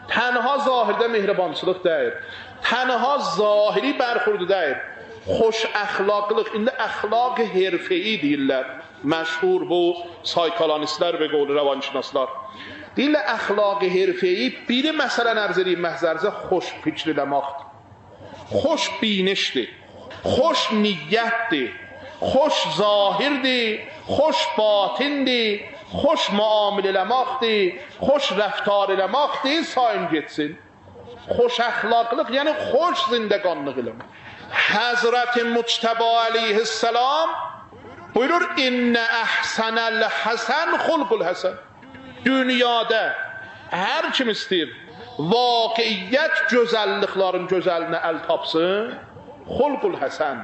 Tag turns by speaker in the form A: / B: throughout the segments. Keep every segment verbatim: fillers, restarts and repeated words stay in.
A: Tənha zahirdə mehribançılıq deyil. Tənha zahiri bərxurdu deyil. Xoş əxlaqlıq, indi əxlaq herfeyi deyirlər. Məşhur bu saykolonistlər və qovlu rəvanşinaslar. Deyirlər, əxlaq herfeyi biri məsələn ərz edeyim məhzərizə xoş fikriləmaqdır. Xoş binişdir, xoş niyyətdir, xoş zahirdir, xoş batindir, xoş müamil eləmaqdır, xoş rəftar eləmaqdır, sayın getsin. Xoş əxlaqlıq, yəni xoş zindəqanlıq eləmək. Həzrət-i Muctəba aleyhisselam buyurur, İnnə əhsənəl həsən xulqul həsən. Dünyada hər kim istəyir, vaqiyyət gözəlliklərin gözəlinə əl tapsın, xulqul həsən,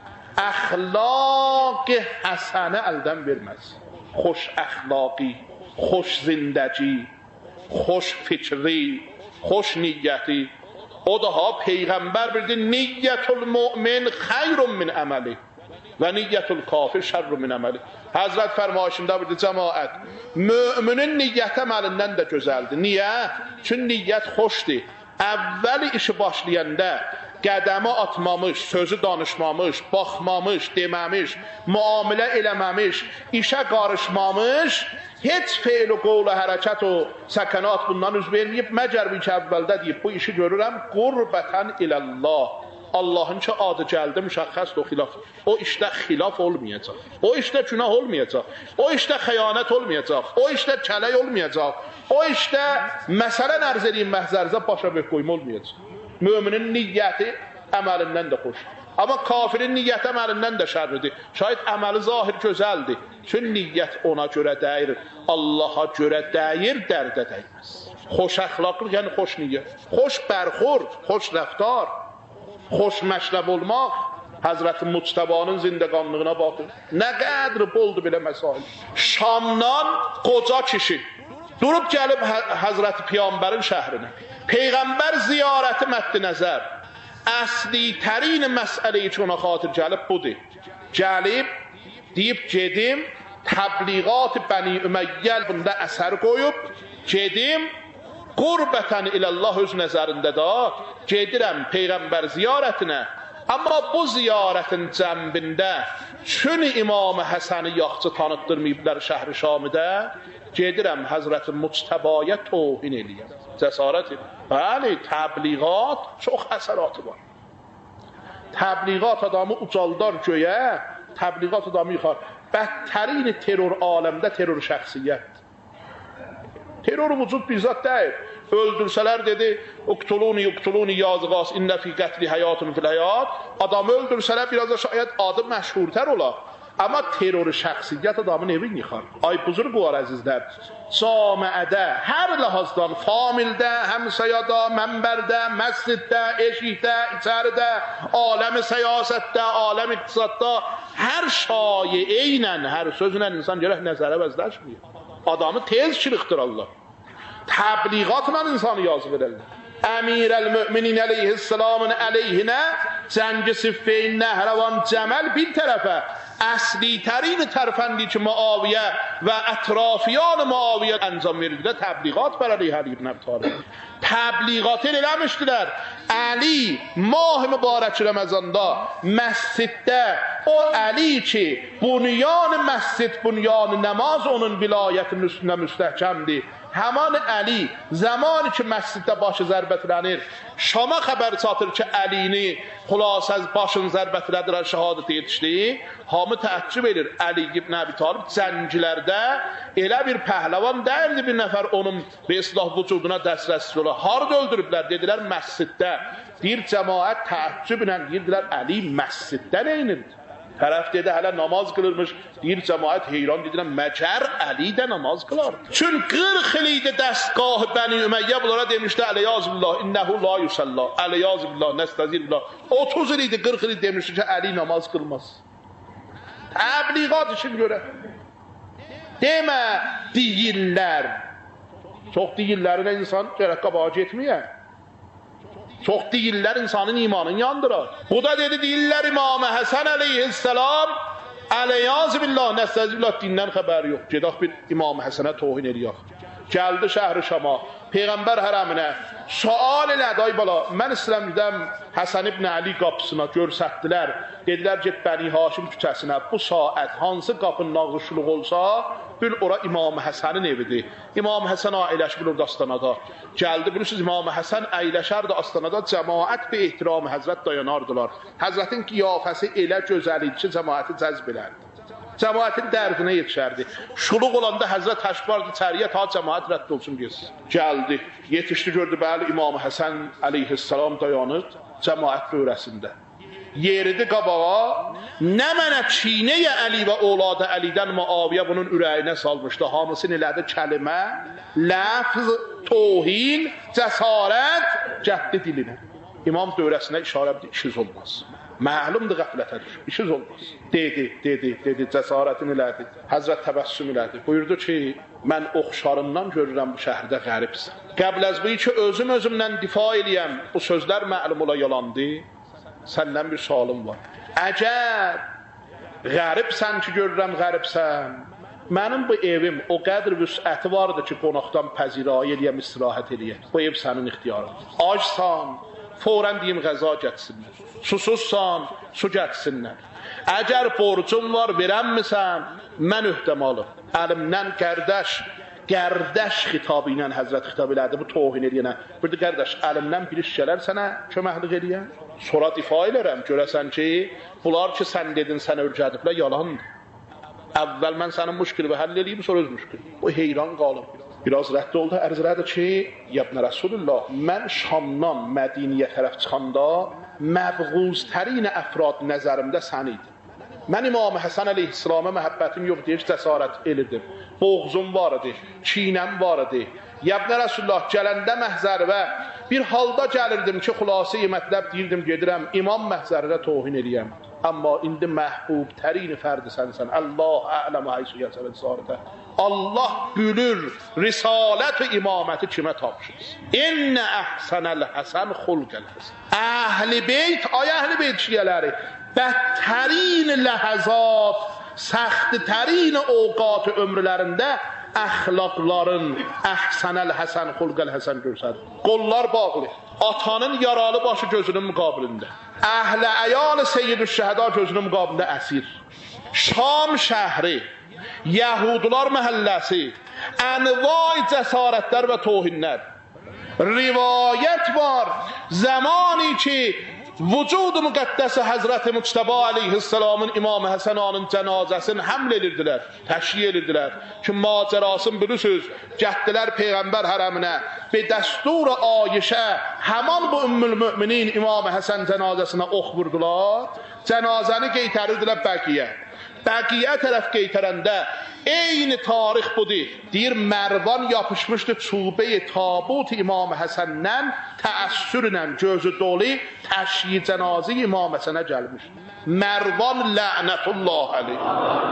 A: əxlaq-ı həsənə əldən verməz. Xoş əxlaqi, xoş zindəci, xoş fikri, xoş niyyəti. O daha Peyğəmbər bildi, niyyətul mümin xeyrun min əməli və niyyətul kafir şərrun min əməli. Həzrət fərmayışında bildi, cəmaət, müminin niyyət əməlindən də gözəldir. Niyə? Çünki niyyət xoşdur. Əvvəli işi başlayanda qədəmi atmamış, sözü danışmamış, baxmamış, deməmiş, müamilə eləməmiş, işə qarışmamış, heç feil o qovla hərəkət o səkanat bundan üz verməyib, məcər bir ki əvvəldə deyib, bu işi görürəm, qurbətən iləllah. Allahın ki adı gəldi, müşəxxəsdir o xilaf. O işdə xilaf olmayacaq. O işdə günah olmayacaq. O işdə xəyanət olmayacaq. O işdə kələk olmayacaq. O işdə məsələn ərz edeyim məhzərizə başa bök qoyma olmayacaq. Müminin niyyəti əməlindən də xoş. Amma kafirin niyyəti əməlindən də şərridir. Şayət əməli zahir gözəldir. Çünki niyyət ona görə dəyir, Allaha görə dəyir, dərdə dəyməz. Xoş əxlaqlıq, yəni xoş niyyət. Xoş bərxurd, xoş rəftar, xoş məşrəb olmaq. Həzrət-i Muctəbanın zindəqanlığına baxın. Nə qədri boldu belə məsail. Şamdan qoca kişi durub gəlib Həzrət-i Peyğəmbərin şəhrinə. Peyğəmbər ziyarəti məddi nəzər. Əsli tərin məsələyi ki ona xatir gəlib budur. Gəlib, deyib gedim, təbliğat-ı Bəni Üməyyəl bunda əsər qoyub, gedim, qurbətən iləllah öz nəzərində da gedirəm Peyğəmbər ziyarətinə. Amma bu ziyarətin cəmbində çün İmam-ı Həsəni yaxçı tanıtdırmayıblar şəhri Şamidə, gedirəm Həzrət-i Muctəbaya tohin eləyəm. Cəsarət edir. Bəli, təbliğat çox əsəratı var. Təbliğat adamı ucaldar göyə, təbliğat adamı yıxar. Bədtərin terror aləmdə terror şəxsiyyət. Terror vücud bir zat deyil. Öldürsələr dedi, uqtuluni, uqtuluni yazıqas, innə fi qətli həyatun fil həyat. Adamı öldürsələr biraz da şayət adı məşhurtər olar. Amma terror şəxsiyyət adamın evin yıxar. Ay buzurq var əzizlər. Camiədə, hər ləhazdan, famildə, həmsəyada, mənbərdə, məsciddə, eşikdə, içəridə, aləmi səyasətdə, aləmi iqtisadda, hər şayə eynən, hər sözlə insan görək nəzərə vəzləşməyir. Adamı tez çırıqdır Allah. Təbliğatla insanı yazı verərlər. Əmir əl-Müminin əleyhisselamın əleyhinə cəngi siffeyn nəhravan cəməl bir tərəfə əsli tərin tərfəndi ki Muaviyə və ətrafiyan Muaviyə əncam verildilə təbliğat bər əleyh Əli ibn Əbi Talib. Təbliğatı eləmişdilər. Əli mah mübarək Ramazanda məsciddə o Əli ki bunyan məscid, bunyan namaz onun vilayətin üstünə müstəhkəmdir. Həman Əli zamanı ki məsciddə başı zərbətlənir, Şama xəbər çatır ki Əlini xülasəz başın zərbətləndirən şəhadət yetişdi. Hamı təəccüb edir. Əli ibn Əbi Talib cənglərdə elə bir pəhləvan dəyildi, bir nəfər onun və islah vücuduna dəstrəsiz olar. Harada öldürüblər? Dedilər məsciddə. Bir cəmaət təəccüblə deyirdilər Əli məsciddə neynirdi? Tərəf dedi, hələ namaz qılırmış, deyir cəmaət heyran dedilər, məcər Əli də namaz qılar. Çün qırx il idi dəstgahı Bəni Üməyyə bunlara demişdi, əleyazbillah, innəhu la yusəllah, əleyazbillah, nəstəzirbillah. otuz il idi, qırx il idi demişdi ki, Əli namaz qılmaz. Təbliğat için görə. Demə deyirlər. Çox deyirlərinə insan gərək qabağa getməyə. Çox deyirlər insanın imanını yandırar. Bu da dedi deyirlər İmam-ı Həsən əleyhisselam əleyazbillah, nəstəzbillah dindən xəbəri yox. Gedək bir İmam-ı Həsənə tohin eləyək. Gəldi şəhri Şama, Peyğəmbər hərəminə. Sual elədi, ay bala, mən istəyirəm gedəm Həsən ibn Əli qapısına, görsətdilər. Dedilər, get Bəni Haşim küçəsinə. Bu saat hansı qapının ağışlıq olsa, bil ora İmam Həsənin evidir. İmam Həsən əyləşmir orada astanada. Gəldi, bilirsiniz, İmam Həsən əyləşərdi astanada, cəmaət bir ehtiram Həzrət dayanardılar. Həzrətin qiyafəsi elə gözəl idi ki, cəmaəti cəzb elərdi. Cəmaətin dərdinə yetişərdi. Şuluq olanda Həzrət təşvardı içəriyə, ta cəmaət rədd olsun deyirsiniz. Gəldi, yetişdi, gördü, bəli, İmam Həsən əleyhissalam dayanır cəmaət dövrəsində. Yeridi qabağa, nə mənə çiynəyə Əli və oladı Əlidən Muaviyə bunun ürəyinə salmışdı. Hamısını elədi kəlimə, ləfz, tohin, cəsarət, cəhdi dilinə. İmam dövrəsinə işarə edir, işiz olmaz. Məlumdur qəflətədir, işiz olmaz. Dedi, dedi, dedi, cəsarətini elədi. Həzrət təbəssüm elədi. Buyurdu ki, mən oxşarından görürəm bu şəhərdə qəribsən. Qəbl əz bu ki, özüm özümdən difa eləyəm. Bu sözlər məlum ola yalandı. Səndən bir sualım var. Əcəb, qəribsən ki, görürəm qəribsən. Mənim bu evim o qədr vüsəti vardı ki, qonaqdan pəzirayı eləyəm, istirahət eləyəm. Bu ev sənin ixtiyarın. Acsan, fौरən deyim qəza getsinlər. Susuzsan, su getsinlər. Əgər borcum var, verəmmisən, mən öhdəm alım. Əlimdən qərdəş, qərdəş xitabı ilə Həzrət xitab elədi, bu tohin eləyənə. Burada qərdəş, əlimdən bir iş gələr sənə köməklik eləyən. Sonra difa elərəm, görəsən ki, bunlar ki, sən dedin, sənə örgədiblər, yalandır. Əvvəl mən sənin müşkili və həll eləyim, sonra öz müşkili. Bu heyran qalıb. Biraz rədd oldu, ərz elədi ki, yəbnə Rasulullah, mən Şamdan Mədiniyə tərəf çıxanda məbğuztərin əfrad nəzərimdə sən idin. Mən İmam Həsən əleyhissalama məhəbbətim yox deyir, cəsarət elirdim. Boğzum var idi, çiynəm var idi. Yəbnə Rasulullah, gələndə məhzərvə bir halda gəlirdim ki, xülasə-i mətləb deyirdim, gedirəm, imam məhzərində tohin eləyəm. Amma indi məhbub tərini fərdi sənsən. Allah ələm haysu yəsəvət zarətə. Allah bülür risalət və imaməti kimə tapşırız. İnnə əhsənəl həsən xulqəl həsən. Əhl-i beyt, ay əhl-i beyt şiyələri, bədtərin ləhəzat, səxtitərin ovqat ömrlərində əxlaqların əhsənəl həsən xulqəl həsən görsədir. Qollar bağlı, atanın yaralı başı gözünün müqabilində. Əhl-i əyal seyyid-ü şəhəda gözünün müqabilində əsir. Şam şəhri, Yəhudular məhəlləsi, ənvay cəsarətlər və tohinlər. Rivayət var, zamani ki, vücud-u müqəddəsi Həzrət-i Müctəba aleyhisselamın İmam Həsən ağanın cənazəsini həml edirdilər, təşriyə edirdilər. Ki, macərasını bilirsiniz, gətdilər Peyğəmbər hərəminə, be dəstur Ayişə, həman bu ümmül müminin İmam Həsən cənazəsinə ox vurdular, cənazəni qeytərirdilər Bəqiyə. Bəqiyə tərəf qeytərəndə eyni tarix budur. Deyir, Mərvan yapışmışdı çubəyi tabut İmam Həsəndən təəssürlə gözü dolu təşyi cənazı İmam Həsənə gəlmiş. Mərvan lənətullah aleyh.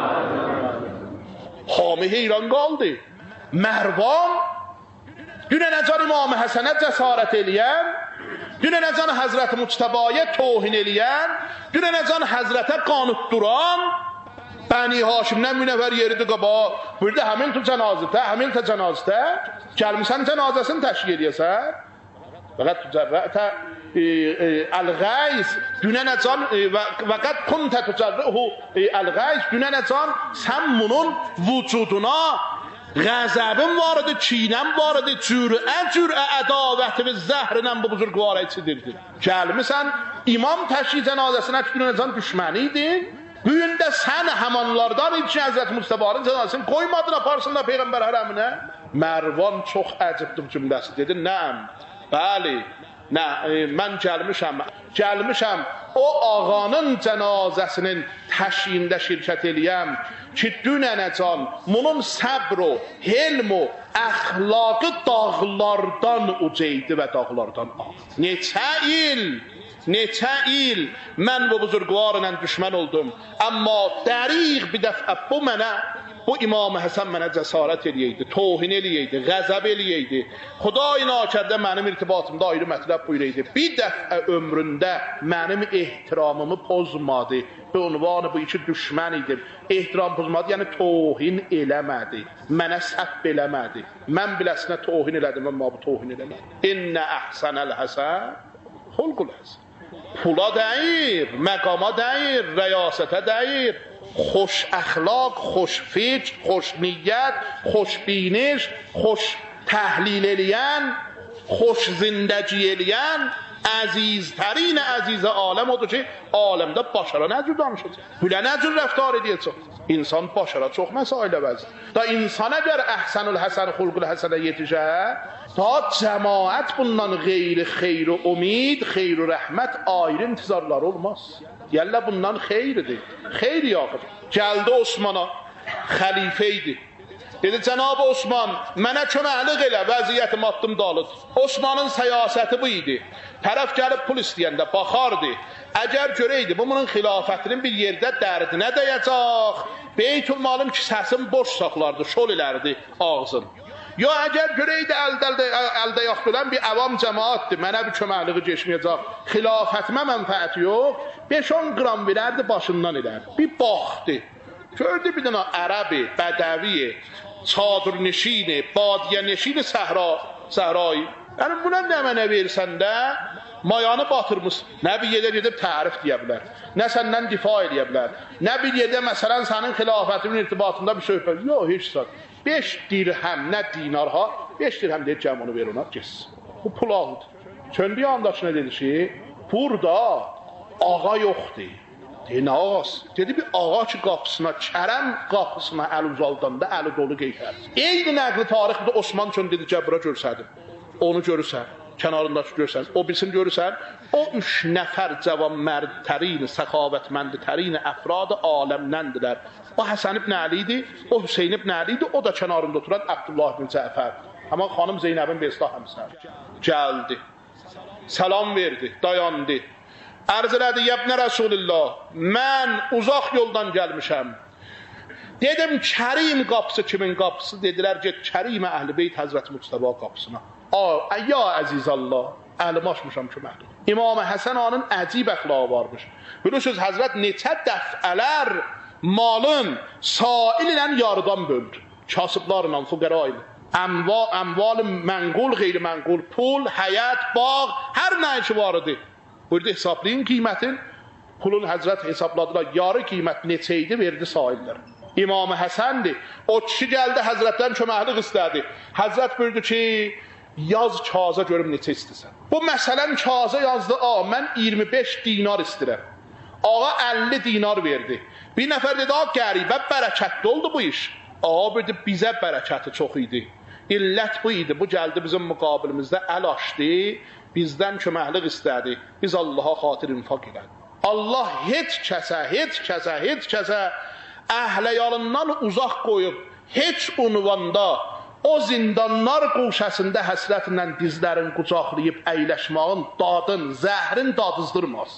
A: Hami heyran qaldı. Mərvan dünənəcan İmam Həsənə cəsarət eləyən, dünənəcan Həzrət Müctəbaya tohin eləyən, dünənəcan Həzrətə qanut duran, Bəni Haşimdən münəvvər yeridir qabağa. Burada həmin tu cənazətə, həmin tu cənazətə gəlmişsən cənazəsini təşkil edəsən. Fəqət tücərrətə əl-qəys dünənəcan və qəd kuntə tücərrəhu əl-qəys dünənəcan sən bunun vücuduna qəzəbin var idi, çiynəm var idi, cürə cürə ədavəti və zəhrinən bu buzurqvara içidirdi. Gəlmişsən imam təşkil cənazəsinə dünənəcan düşməni idin. Bugün də sən həmanlardan için Həzrət Müstəbarın cənazəsini qoymadın aparsınlar Peyğəmbər hərəminə. Mərvan çox əcibdir cümləsi. Dedi, nəm, bəli, nə, e, mən gəlmişəm, gəlmişəm o ağanın cənazəsinin təşyində şirkət eləyəm ki, dünənəcan bunun səbr o, helm o, əxlaqı dağlardan ucaydı və dağlardan ağ. Neçə il, neçə il mən bu buzurqvarla düşmən oldum. Amma dəriq bir dəfə bu mənə bu İmam Həsən mənə cəsarət eləyəydi, tohin eləyəydi, qəzəb eləyəydi. Xuday nakərdə mənim irtibatımda ayrı mətləb buyuraydı. Bir dəfə ömründə mənim ehtiramımı pozmadı. Bu unvanı bu iki düşmən idim. Ehtiram pozmadı, yəni tohin eləmədi. Mənə səhv eləmədi. Mən biləsinə tohin elədim, amma bu tohin eləmədi. İnnə əhsənəl həsən xulqul həsən. Pula dəyir, məqama dəyir, rəyasətə dəyir. Xoş əxlaq, xoş fikr, xoş niyyət, xoş biniş, xoş təhlil eləyən, xoş zindəci eləyən əziztərin əziz aləm odur ki, aləmdə başara nə cür danışacaq? Bülə nə cür rəftar edəcək? İnsan başara çox məsailə vəzir. Da insan əgər əhsənül həsən xulqul həsənə yetişə, da cəmaət bundan qeyri xeyri umid, xeyri rəhmət ayrı intizarları olmaz. Yəllə bundan xeyridir. Xeyri yaxır. Gəldi Osmana, xəlifə idi. Dedi, Cənab Osman, mənə köməklik elə, vəziyyətim addım dalır. Osmanın səyasəti bu idi. Tərəf gəlib pul istəyəndə baxardı. Əgər görəydi, bu bunun xilafətinin bir yerdə dərdinə dəyəcək, Beytülmalın kisəsini boş saxlardı, şol ilərdi ağzın. Ya əgər görəydi, əldə, əldə yaxdılən bir əvam cəmaatdır, mənə bir köməkliği geçməyəcək, xilafətimə mənfəəti yox, beş on qram verərdi, başından ilərdi. Bir baxdı, gördü bir dənə ərəbi, bədəvi, çadırneşini, badiyəneşini səhra, səhrayı. Yəni buna nə mənə versən də, mayanı batırmış. Nə bir yerdə gedib tərif deyə bilər, nə səndən difa edə bilər, nə bir yerdə məsələn sənin xilafətinin irtibatında bir söhbət. Yox, heç sən. Beş dirhəm, nə dinar ha, beş dirhəm deyib cəm onu ver ona, geçsin. Bu pul aldı. Çöndüyü andakına dedi ki, burada ağa yoxdur. Deyir, nə ağası? Dedi, bir ağa ki qapısına, kərəm qapısına əl uzaldanda əli dolu qeytər. Eyni nəqli tarix bir də Osman üçün dedi, Cəbra görsədim. Onu görürsən, kənarındakı görürsən, o bilsin görürsən, o üç nəfər cavan mərdtərin, səxavətmənditərin əfradı aləmləndilər. O Həsən ibn Əli idi, o Hüseyin ibn Əli idi, o da kənarında oturan Abdullah ibn Cəfər. Amma xanım Zeynəbin Besda həmsər. Gəldi, salam verdi, dayandı. Ərz elədi, yəbnə Rəsulillah, mən uzaq yoldan gəlmişəm. Dedim, Kərim qapısı kimin qapısı? Dedilər, get Kərimə Əhl-i Beyt Həzrəti Mustafa qapısına. Ya əziz Allah, əlim açmışam ki məhdum. İmam Həsən anın əcib əxlağı varmış. Bilirsiniz, Həzrət neçə dəfələr malın sail ilə yarıdan böldü. Kasıblarla, fuqara ilə. Əmval mənqul, qeyri-mənqul, pul, həyət, bağ, hər nə ki var idi. Burada hesablayın qiymətin, pulun Həzrət hesabladılar, yarı qiymət neçə idi, verdi saillər. İmam Həsəndir. O kişi gəldi, Həzrətdən köməklik istədi. Həzrət buyurdu ki, yaz kaza görüm neçə istəsən. Bu məsələn kaza yazdı, ağa, mən iyirmi beş dinar istəyirəm. Ağa əlli dinar verdi. Bir nəfər dedi, ağa, qəribə bərəkətli oldu bu iş. Ağa buyurdu, bizə bərəkəti çox idi. İllət bu idi, bu gəldi bizim müqabilimizdə əl açdı, bizdən köməklik istədi. Biz Allaha xatir infaq elədi. Allah heç kəsə, heç kəsə, heç kəsə əhləyalından uzaq qoyub, heç unvanda o zindanlar quşəsində həsrətlə dizlərin qucaqlayıb əyləşmağın dadın, zəhrin dadızdırmaz.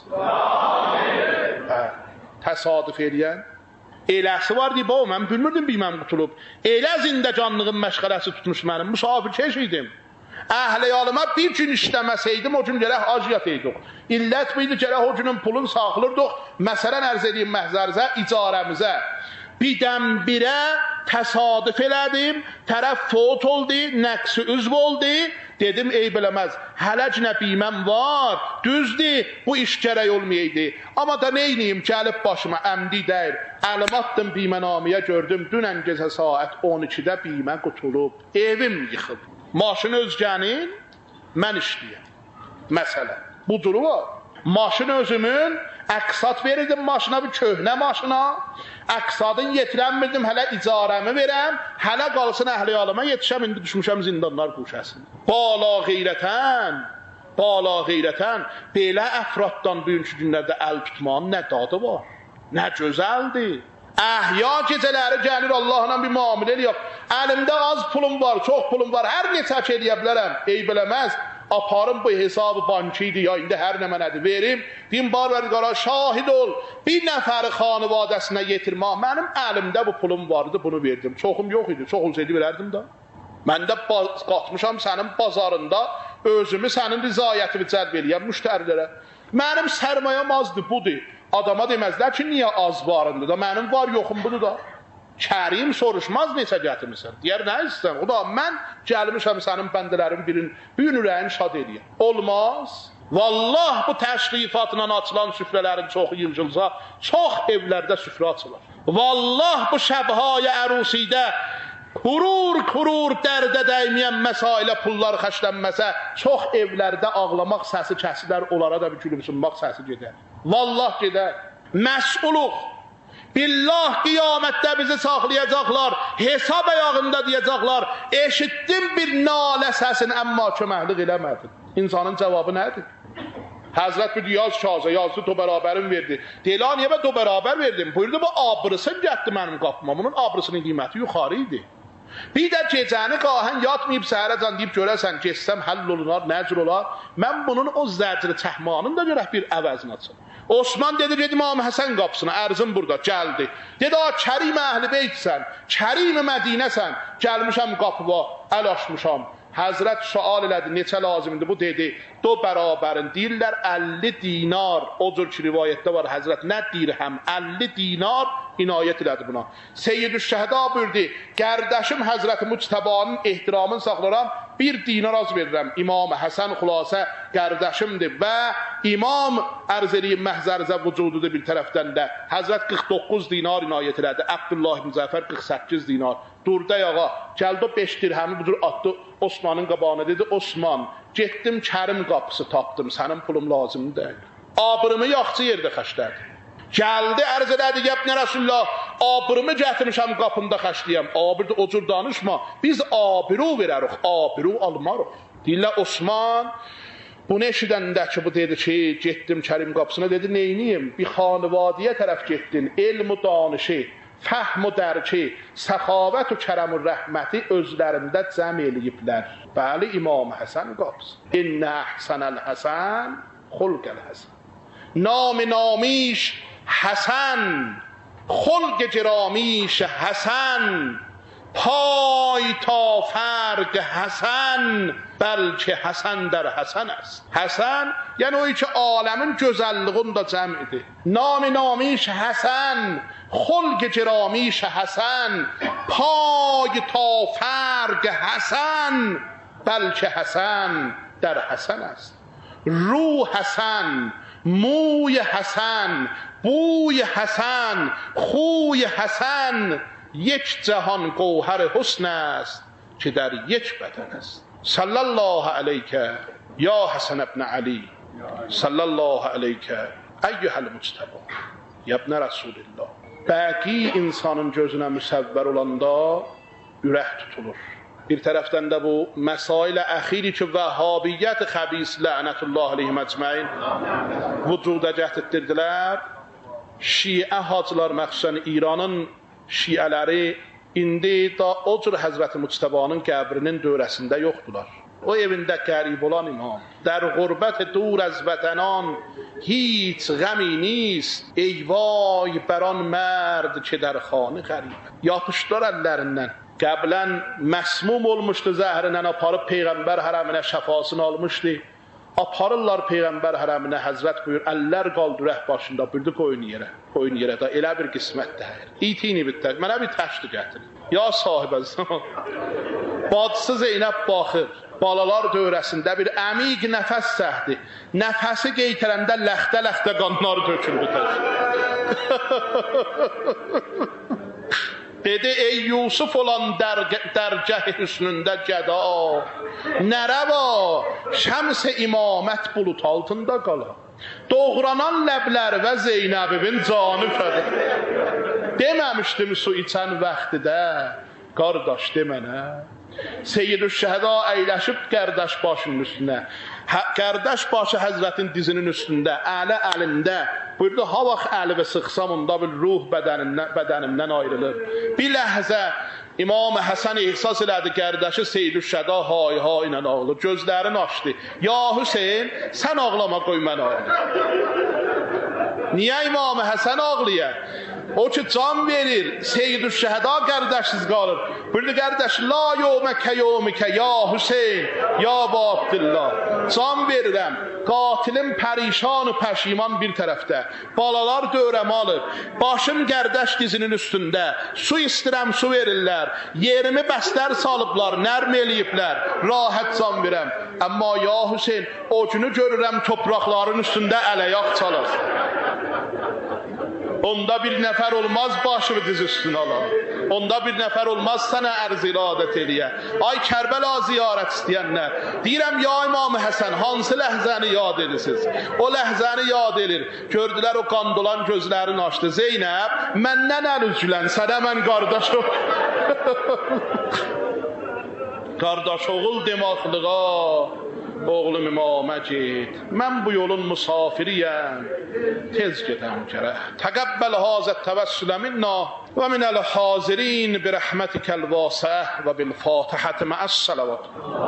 A: Hə, təsadüf eləyən. Eləsi var deyib, o, mən bilmirdim bilməm qutulub. Elə zindəcanlığın məşğələsi tutmuş mənim, musafir keş idim. Əhliyalıma bir gün işləməsəydim, o gün gərək aciyat eydik. İllət buydu, gərək o günün pulun saxılırdıq. Məsələn, ərz edeyim məhzərizə, icarəmizə. Birdən-birə təsadüf elədim, tərəf fot oldu, nəqsi üzv oldu. Dedim, ey biləməz, hələ nə biməm var, düzdür, bu iş gərək olmayaydı. Amma da neyniyim, gəlib başıma əmdi deyir. Əlim attım bimənamiyə gördüm, dünən gecə saat on ikidə bimə qutulub, evim yıxıb. Maşın özgənin, mən işləyəm. Məsələ, buduru var. Maşın özümün, əqsat verirdim maşına, bir köhnə maşına. Əqsadın yetirənmirdim, hələ icarəmi verəm, hələ qalsın əhliyalıma yetişəm, indi düşmüşəm zindanlar quşəsində. Bala qeyrətən, bala qeyrətən, belə əfraddan bugünkü günlərdə əl tutmanın nə dadı var, nə gözəldir. Əhya gecələri gəlir Allahla bir müamilə eləyək. Əlimdə az pulum var, çox pulum var, hər neçə eləyə bilərəm, ey biləməz. aparım bu hesabı bankiydi ya indi hər nə mənədir verim. Deyim Parvardigara şahid ol. Bir nəfəri xanivadəsinə yetirmə. Mənim əlimdə bu pulum vardı, bunu verdim. Çoxum yox idi. Çox olsaydı verərdim də. Mən də qatmışam sənin bazarında özümü sənin rızayətini cəlb eləyəm müştərilərə. Mənim sərmayəm azdır, budur. Adama deməzlər ki, niyə az varındır da, mənim var yoxum budur da. Kərim soruşmaz neçə gətirmirsən. Deyər, nə istəyirsən? O da, mən gəlmişəm sənin bəndələrin birin, bir ürəyin şad eləyəm. Olmaz. Vallah bu təşrifatla açılan süfrələrin çoxu yığılsa, çox evlərdə süfrə açılar. Vallah bu şəbhaya ərusidə kurur kurur dərdə dəyməyən məsailə pullar xərclənməsə, çox evlərdə ağlamaq səsi kəsilər, onlara da bir gülümsünmək səsi gedər. Vallah gedər. Məsulluq. Billah qiyamətdə bizi saxlayacaqlar, hesab ayağında deyəcəklər, eşitdim bir nalə səsini, əmma köməklik eləmədin. İnsanın cavabı nədir? Həzrət bir yaz kağıza yazdı, do bərabərin verdi. Deyil, niyə ben do bərabər verdim? Buyurdu, bu abrısın getdi mənim qapıma, bunun abrısının qiyməti yuxarı idi. Bir də gecəni qahən yatmayıb səhərəcən deyib görəsən, geçsəm həll olunar, nəcr olar. Mən bunun o zəcri çəhmanın da görək bir əvəzini açın. Osman dedi, dedi İmam Həsən qapısına, ərzim burada, gəldi. Dedi, Kərim-i Əhl-i Beytsən, Kərim-i Mədinəsən, gəlmişəm qapıva, əl açmışam. Həzrət sual elədi, neçə lazımdır bu dedi, do bərabərin, deyirlər əlli dinar, o cür ki rivayətdə var Həzrət, nə dirhəm, əlli dinar inayət elədi buna. Seyyid-ül-Şəhda buyurdu, qərdəşim Həzrət Müctəbanın ehtiramını saxlaram, bir dinar az verirəm. İmam Həsən xülasə qərdəşimdir və İmam ərzəli məhzərizə vücududur bir tərəfdən də. Həzrət qırx doqquz dinar inayət elədi, Əbdullah ibn Zəfər qırx səkkiz dinar. Durday ağa, gəldi o beş dirhəmi budur atdı Osmanın qabağına, dedi, Osman, getdim Kərim qapısı tapdım, sənin pulum lazım deyil. Abırımı yaxçı yerdə xəşlədi. Gəldi, ərz elədi, yəbnə Rasulullah, abırımı gətirmişəm qapında xəşləyəm. Abirdə o cür danışma, biz abiru verərik, abiru almarıq. Deyirlər, Osman, bunu eşidəndə ki, bu dedi ki, getdim Kərim qapısına, dedi, neyniyim? Bir xanivadiyə tərəf getdin, elm-u danışı, fəhm-u dərki, səxavət-u kərəm-u rəhməti özlərində cəm eləyiblər. Bəli, İmam Həsən qapısı. İnnə əhsənəl Həsən, xulqəl Həsən. Nam naمیش حسن خلق گرامیش حسن پای تا فرق حسن بلکه حسن در حسن است. حسن یعنی اویی که عالمین gözəlliğin da cəmidir. نام نامیش حسن خلق گرامیش حسن پای تا فرق حسن بلکه حسن در حسن است. رو حسن، موی حسن، بوی حسن، خوی حسن یک جهان گوهر حسن است که در یک بدن است. صلی الله علیک یا حسن ابن علی، صلی الله علیک ایها المجتبی یا ابن رسول الله. Bəqi insanın gözünə müsəvvər olanda ürək tutulur. Bir tərəfdən də bu məsailə əxiri ki, vəhhabiyyət xəbis lənətullah aleyhim əcməin vücuda gətirdirdilər. Şiə hacılar, məxsusən İranın şiələri indi da o cür Həzrəti Müctəbanın qəbrinin dörəsində yoxdular. O evində qərib olan imam, در غربت دور از وطنان هیچ غمی نیست ey vay بر آن مرد که در خانه غریب. Yapışdılar əllərindən. Qəblən məsmum olmuşdu zəhrindən, aparıb Peyğəmbər hərəminə şəfasını almışdı. Aparırlar Peyğəmbər hərəminə, Həzrət buyur, əllər qaldı rəh başında, buyurdu qoyun yerə, qoyun yerə da, elə bir qismət dəyir. İtini bitək, mənə bir təşdi gətirin. Ya sahibə zaman, bacısı Zeynəb baxır, balalar dövrəsində bir əmiq nəfəs səhdi, nəfəsi qeytərəndə ləxtə-ləxtə qanlar töküldü təşdi. Dedi, ey Yusuf olan dərgəh hüsnündə gəda, nərəva, şəms-i imamət bulut altında qala. Doğranan ləblər və Zeynəbivin canı fədə. Deməmişdim su içən vaxtidə, qardaş demənə. Seyyid-ül-Şəhda əyləşib qardaş başının üstünə. Qardaş başı Həzrətin dizinin üstündə, əli əlində. Buyurdu, ha vaxt əli və sıxsam onda bir ruh bədənimdən, bədənimdən ayrılır. Bir ləhzə İmam Həsən ehsas elədi qərdəşi Seyyidüşşəda hay hay ilə ağlı. Gözlərini açdı. Ya Hüseyin, sən ağlama, qoy mən ağlayım. Niyə İmam Həsən ağlayır? O ki can verir, Seyyidüşşəda qərdəşsiz qalır. Buyurdu qardaş, la yevməkə yevmikə ya Hüseyin, ya Abdullah. Can verirəm, qatilim pərişan və pəşiman bir tərəfdə. Balalar dövrəmə alır. Başım qardaş dizinin üstündə. Su istirəm, su verirlər. Yerimi bəstər salıblar, nərm eləyiblər. Rahat can verəm. Amma ya Hüseyin, o günü görürəm topraqların üstündə ələyaq çalır. Onda bir nəfər olmaz başını diz üstünə alan. Onda bir nəfər olmaz sənə ərz iradət eləyə. Ay Kərbəla ziyarət istəyənlər. Deyirəm ya İmam Həsən, hansı ləhzəni yad edirsiniz? O ləhzəni yad edir. Gördülər o qan dolan gözlərini açdı. Zeynəb, məndən əl üzülən, sənə mən qardaş ol. Qardaş oğul demaqlığa. Oğlum imamə ged, mən bu yolun musafiriyəm, tez gedəm gərək. Təqəbbəl hazət təvəssülə minna və minəl hazirin bi rəhmətikəl vasəh və bil fatihət məəs salavat.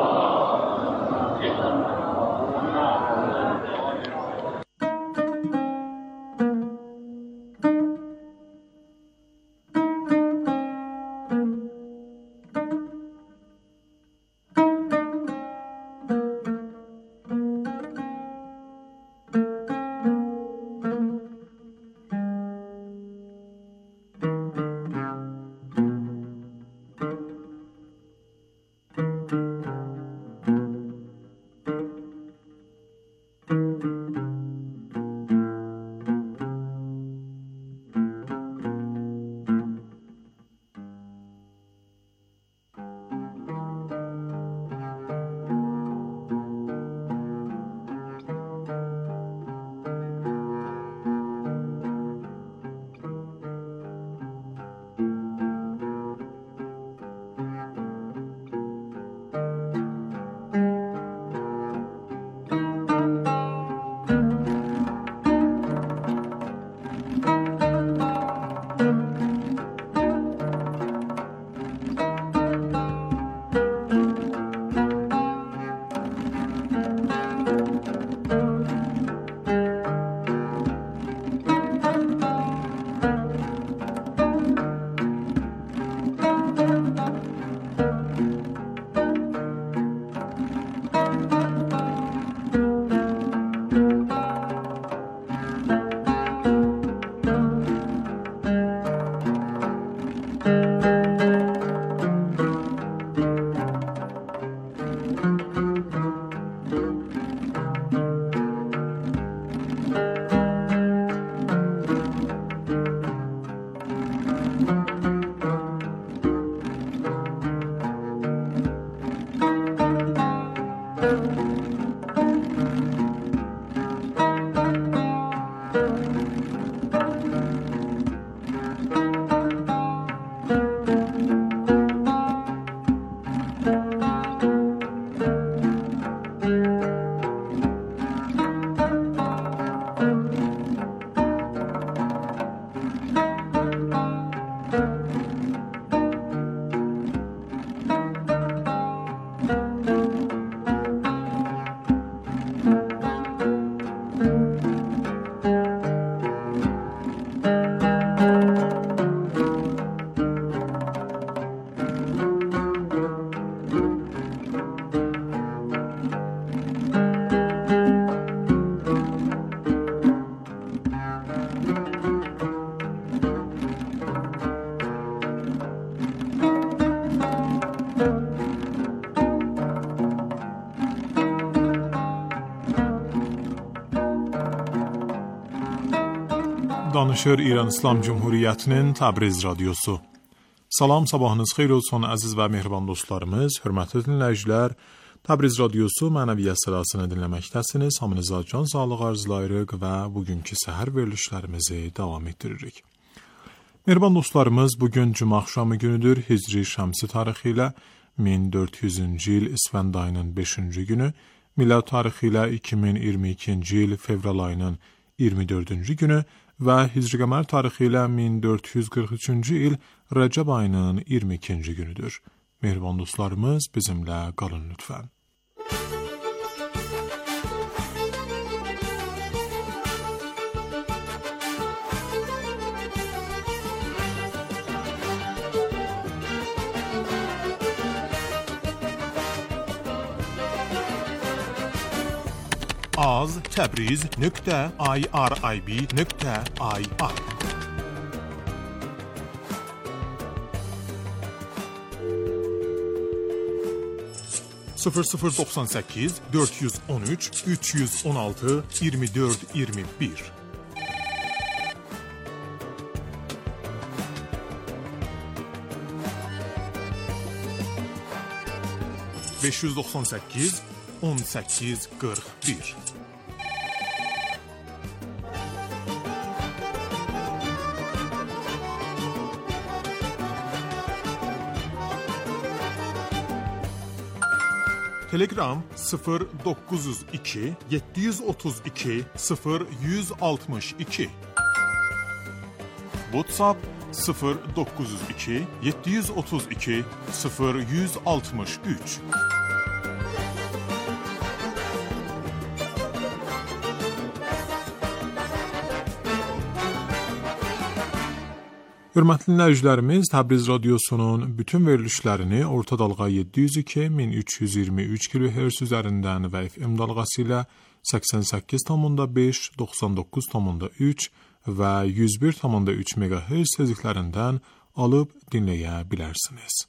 B: Danışır İran İslam Cumhuriyyətinin Təbriz radiosu. Salam, sabahınız xeyir olsun əziz və mehriban dostlarımız, hörmətli dinləyicilər. Təbriz radiosu mənəviyyət sırasını dinləməkdəsiniz. Hamınıza can sağlığı arzulayırıq və bugünkü səhər verilişlərimizi davam etdiririk. Mehriban dostlarımız, bugün Cuma axşamı günüdür. Hicri şəmsi tarixi ilə min dörd yüzüncü il İsfənd ayının beşinci günü, milad tarixi ilə iki min iyirmi ikinci il fevral ayının iyirmi dördüncü günü və Hicri qəmər tarixi ilə min dörd yüz qırx üçüncü il Rəcəb ayının iyirmi ikinci günüdür. Mehriban dostlarımız, bizimlə qalın lütfən. az təbriz nöqtə irib nöqtə ir sıfır sıfır doxsan səkkiz dörd yüz on üç üç yüz on altı iyirmi dörd iyirmi bir beş yüz doxsan səkkiz on səkkiz qırx bir Telegram sıfır dokuz yüz iki yeddi yüz otuz iki sıfır yüz altmış iki WhatsApp sıfır dokuz yüz iki yeddi yüz otuz iki sıfır yüz altmış üç Hörmətli dinləyicilərimiz, Təbriz Radiosunun bütün verilişlərini orta dalğa yeddi yüz iki min üç yüz iyirmi üç kilohertz üzərindən və F M dalğası ilə səksən səkkiz nöqtə beş, doxsan doqquz nöqtə üç və yüz bir nöqtə üç megahertz tezliklərindən alıb dinləyə bilərsiniz.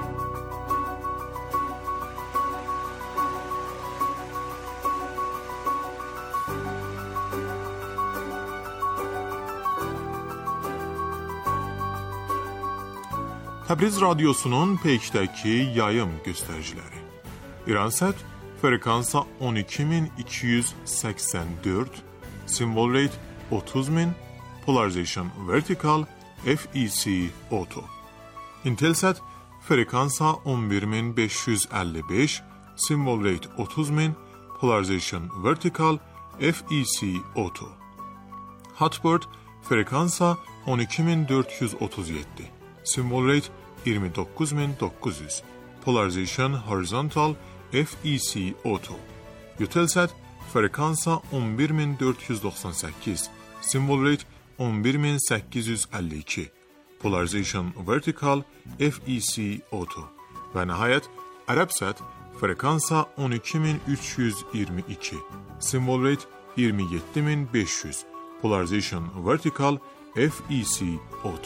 B: Təbriz Radiosunun peykdəki yayım göstəriciləri. İransat frekansa on iki min iki yüz səksən dörd, symbol rate otuz min, polarization vertical, F E C auto. Intelsat frekansa on bir min beş yüz əlli beş, symbol rate otuz min, polarization vertical, F E C auto. Hotbird frekansa on iki min dörd yüz otuz yeddi. Symbol rate iyirmi doqquz min doqquz yüz. Polarization horizontal F E C auto. Eutelsat frekansa on bir min dörd yüz doxsan səkkiz. Symbol rate on bir min səkkiz yüz əlli iki. Polarization vertical F E C auto. Və nəhayət Arabsat frekansa on iki min üç yüz iyirmi iki. Symbol rate iyirmi yeddi min beş yüz. Polarization vertical F E C auto.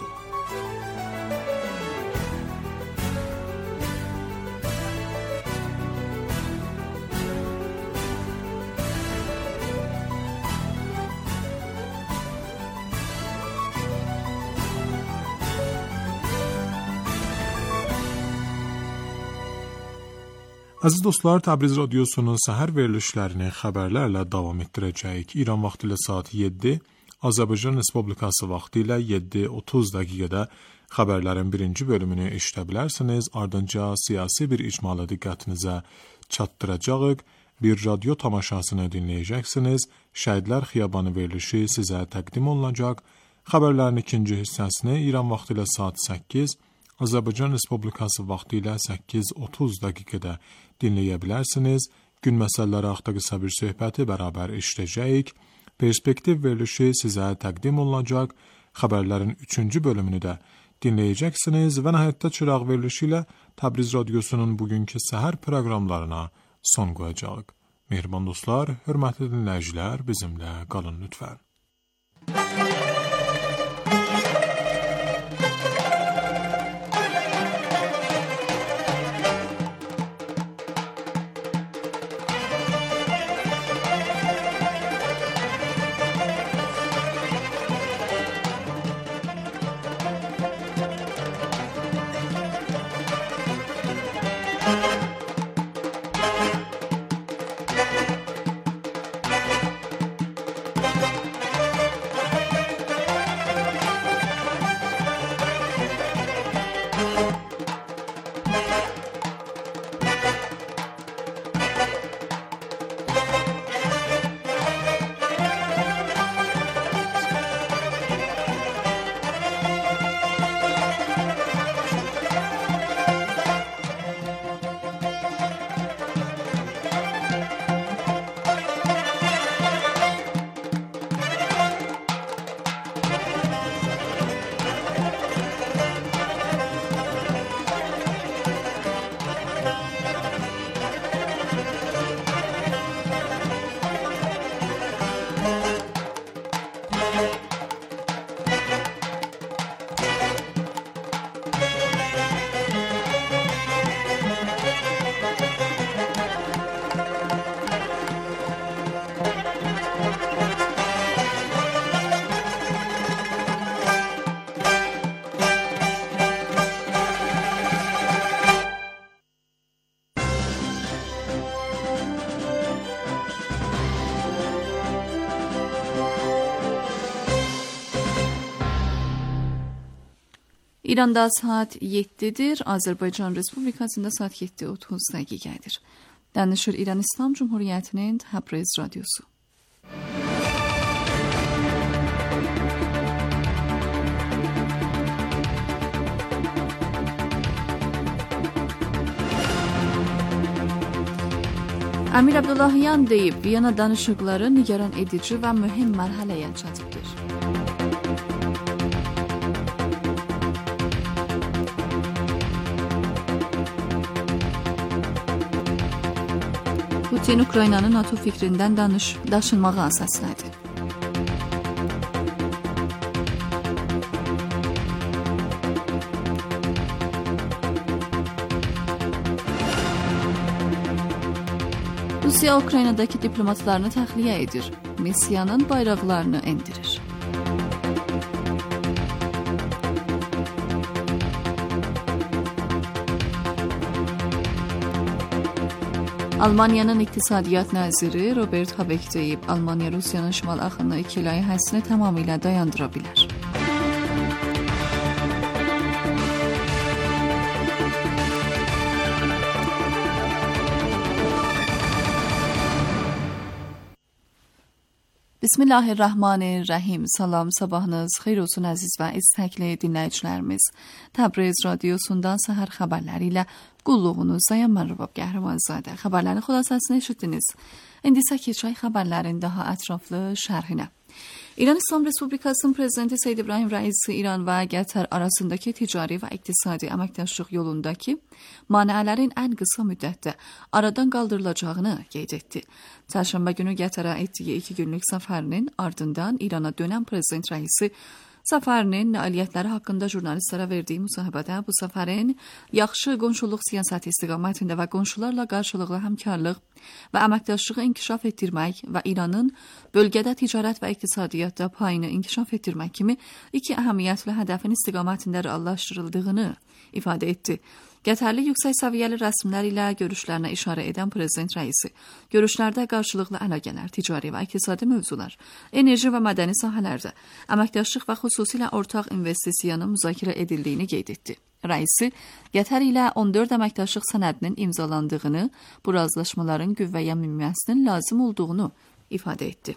B: Əziz dostlar, Təbriz Radiosunun səhər verilişlərini xəbərlərlə davam etdirəcəyik. İran vaxtı ilə saat yeddi, Azərbaycan Respublikası vaxtı ilə yeddi otuz dəqiqədə xəbərlərin birinci bölümünü eşidə bilərsiniz. Ardınca siyasi bir icmalı diqqətinizə çatdıracağıq. Bir radio tamaşasını dinləyəcəksiniz. Şəhidlər Xiyabanı verilişi sizə təqdim olunacaq. Xəbərlərin ikinci hissəsini İran vaxtı ilə saat səkkiz, Azərbaycan Respublikası vaxtı ilə səkkiz otuz dəqiqədə dinləyə bilərsiniz. Gün məsələləri haqqında qısa bir söhbəti bərabər eşidəcəyik. Perspektiv verilişi sizə təqdim olunacaq. Xəbərlərin üçüncü bölümünü də dinləyəcəksiniz və nəhayətdə çıraq verilişi ilə Təbriz Radiosunun bugünkü səhər proqramlarına son qoyacağıq. Mehriban dostlar, hörmətli dinləyicilər, bizimlə qalın lütfən.
C: İranda saat yeddidir, Azərbaycan Respublikasında saat yeddi otuz dəqiqədir. Danışır İran İslam Cumhuriyyətinin Təbriz Radyosu. Əmir Abdullahyan deyib, Viyana danışıqları nigaran edici və mühüm mərhələyə çatıbdır. Putin Ukraynanın NATO fikrindən danış, daşınmağa əsaslədi. Rusiya Ukraynadakı diplomatlarını təxliyə edir. Missiyanın bayraqlarını endirir. Almaniyanın İqtisadiyyat naziri Robert Habeck deyib, Almaniya Rusiyanın şimal axını iki layihəsini tamamilə dayandıra bilər. Bismillahirrahmanirrahim. Salam, sabahınız xeyir olsun əziz və istəkli dinləyicilərimiz. Təbriz Radyosundan səhər xəbərləri ilə qulluğunuzdayım. Mən Rübab Qəhrəmanzadə. Xəbərlərin xülasəsini eşitdiniz. İndi isə keçək xəbərlərin daha ətraflı şərhinə. İran İslam Respublikasının Prezidenti Seyyid İbrahim Rəisi İran və Qətər arasındakı ticari və iqtisadi əməkdaşlıq yolundakı maneələrin ən qısa müddətdə aradan qaldırılacağını qeyd etdi. Çərşənbə günü Qətərə etdiyi iki günlük səfərinin ardından İrana dönən Prezident Rəisi səfərinin nailiyyətləri haqqında jurnalistlərə verdiyi müsahibədə bu səfərin yaxşı qonşuluq siyasəti istiqamətində və qonşularla qarşılıqlı həmkarlıq və əməkdaşlığı inkişaf etdirmək və İranın bölgədə ticarət və iqtisadiyyatda payını inkişaf etdirmək kimi iki əhəmiyyətli hədəfin istiqamətində reallaşdırıldığını ifadə etdi. Qətərli yüksək səviyyəli rəsmlər ilə görüşlərinə işarə edən Prezident Rəisi, görüşlərdə qarşılıqlı əlaqələr, ticari və iqtisadi mövzular, enerji və mədəni sahələrdə əməkdaşlıq və xüsusilə ortaq investisiyanın müzakirə edildiyini qeyd etdi. Rəisi, Qətər ilə on dörd əməkdaşlıq sənədinin imzalandığını, bu razılaşmaların qüvvəyə minməsinin lazım olduğunu ifadə etdi.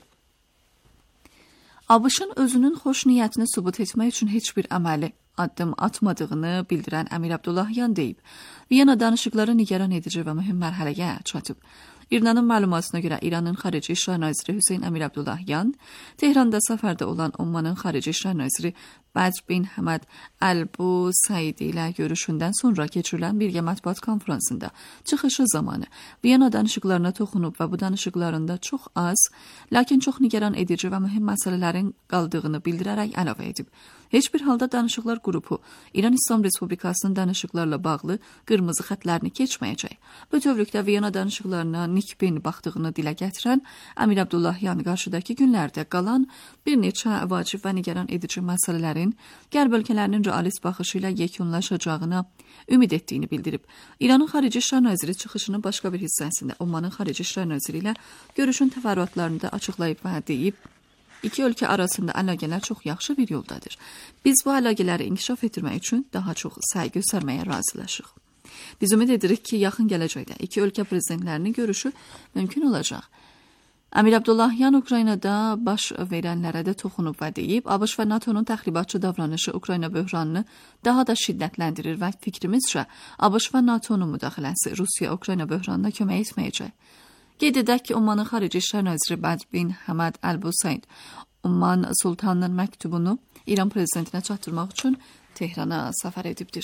C: ABŞ-ın özünün xoş niyyətini sübut etmək üçün heç bir əməli addım atmadığını bildirən Əmir Abdullahyan deyib, Viyana danışıqları nigaran edici və mühüm mərhələyə çatıb. İranın məlumatına görə İranın Xarici İşlər Naziri Hüseyn Əmir Abdullahyan, Tehranda səfərdə olan Ummanın Xarici İşlər Naziri Bədr bin Həməd Əl-Bu Saidi ilə görüşündən sonra keçirilən birgə mətbuat konferansında çıxışı zamanı Viyana danışıqlarına toxunub və bu danışıqlarında çox az, lakin çox nigaran edici və mühüm məsələlərin qaldığını bildirərək əlavə edib. Heç bir halda danışıqlar qrupu İran İslam Respublikasının danışıqlarla bağlı qırmızı xətlərini keçməyəcək. Bütövlükdə Viyana danışıqlarına nikbin baxdığını dilə gətirən Əmir Abdullahyan qarşıdakı günlərdə qalan bir neçə vacib və nigaran edici məsələlərin qərb ölkələrinin realist baxışı ilə yekunlaşacağına ümid etdiyini bildirib. İranın Xarici İşlər Naziri çıxışının başqa bir hissəsində Ummanın Xarici İşlər Naziri ilə görüşün təfərrüatlarını da açıqlayıb və deyib, İki ölkə arasında əlaqələr çox yaxşı bir yoldadır. Biz bu əlaqələri inkişaf etdirmək üçün daha çox səy göstərməyə razılaşıq. Biz ümid edirik ki, yaxın gələcəkdə iki ölkə prezidentlərinin görüşü mümkün olacaq. Əmir Abdullahyan Ukraynada baş verənlərə də toxunub və deyib, ABŞ və NATO'nun təxribatçı davranışı Ukrayna böhranını daha da şiddətləndirir və fikrimizcə ABŞ və NATO'nun müdaxiləsi Rusiya-Ukrayna böhranına kömək etməyəcək. Qeyd edək ki, Ummanın Xarici İşlər Naziri Bədr bin Həməd Əl-Bu Said Umman Sultanının məktubunu İran prezidentinə çatdırmaq üçün Tehrana səfər edibdir.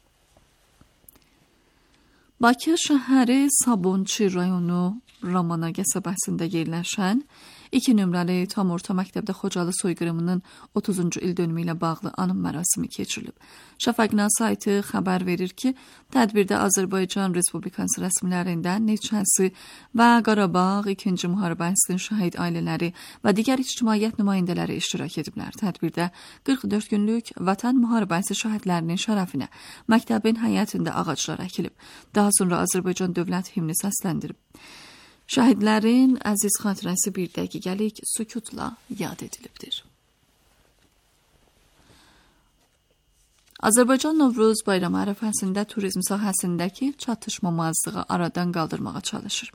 C: Bakı şəhəri Sabunçi rayonu Ramana qəsəbəsində yerləşən iki nömrəli tam orta məktəbdə Xocalı soyqırımının otuzuncu il dönümü ilə bağlı anım mərasimi keçirilib. Şafaqna saytı xəbər verir ki, tədbirdə Azərbaycan Respublikası rəsmilərindən neçəsi və Qarabağ ikinci müharibəsinin şəhid ailələri və digər ictimaiyyət nümayəndələri iştirak ediblər. Tədbirdə qırx dörd günlük Vətən müharibəsi şəhidlərinin şərəfinə məktəbin həyətində ağaclar əkilib. Daha sonra Azərbaycan dövlət himni səsləndirib. Şəhidlərin əziz xatirəsi bir dəqiqəlik sükutla yad edilibdir. Azərbaycan Novruz bayramı ərəfəsində turizm sahəsindəki çatışmamazlığı aradan qaldırmağa çalışır.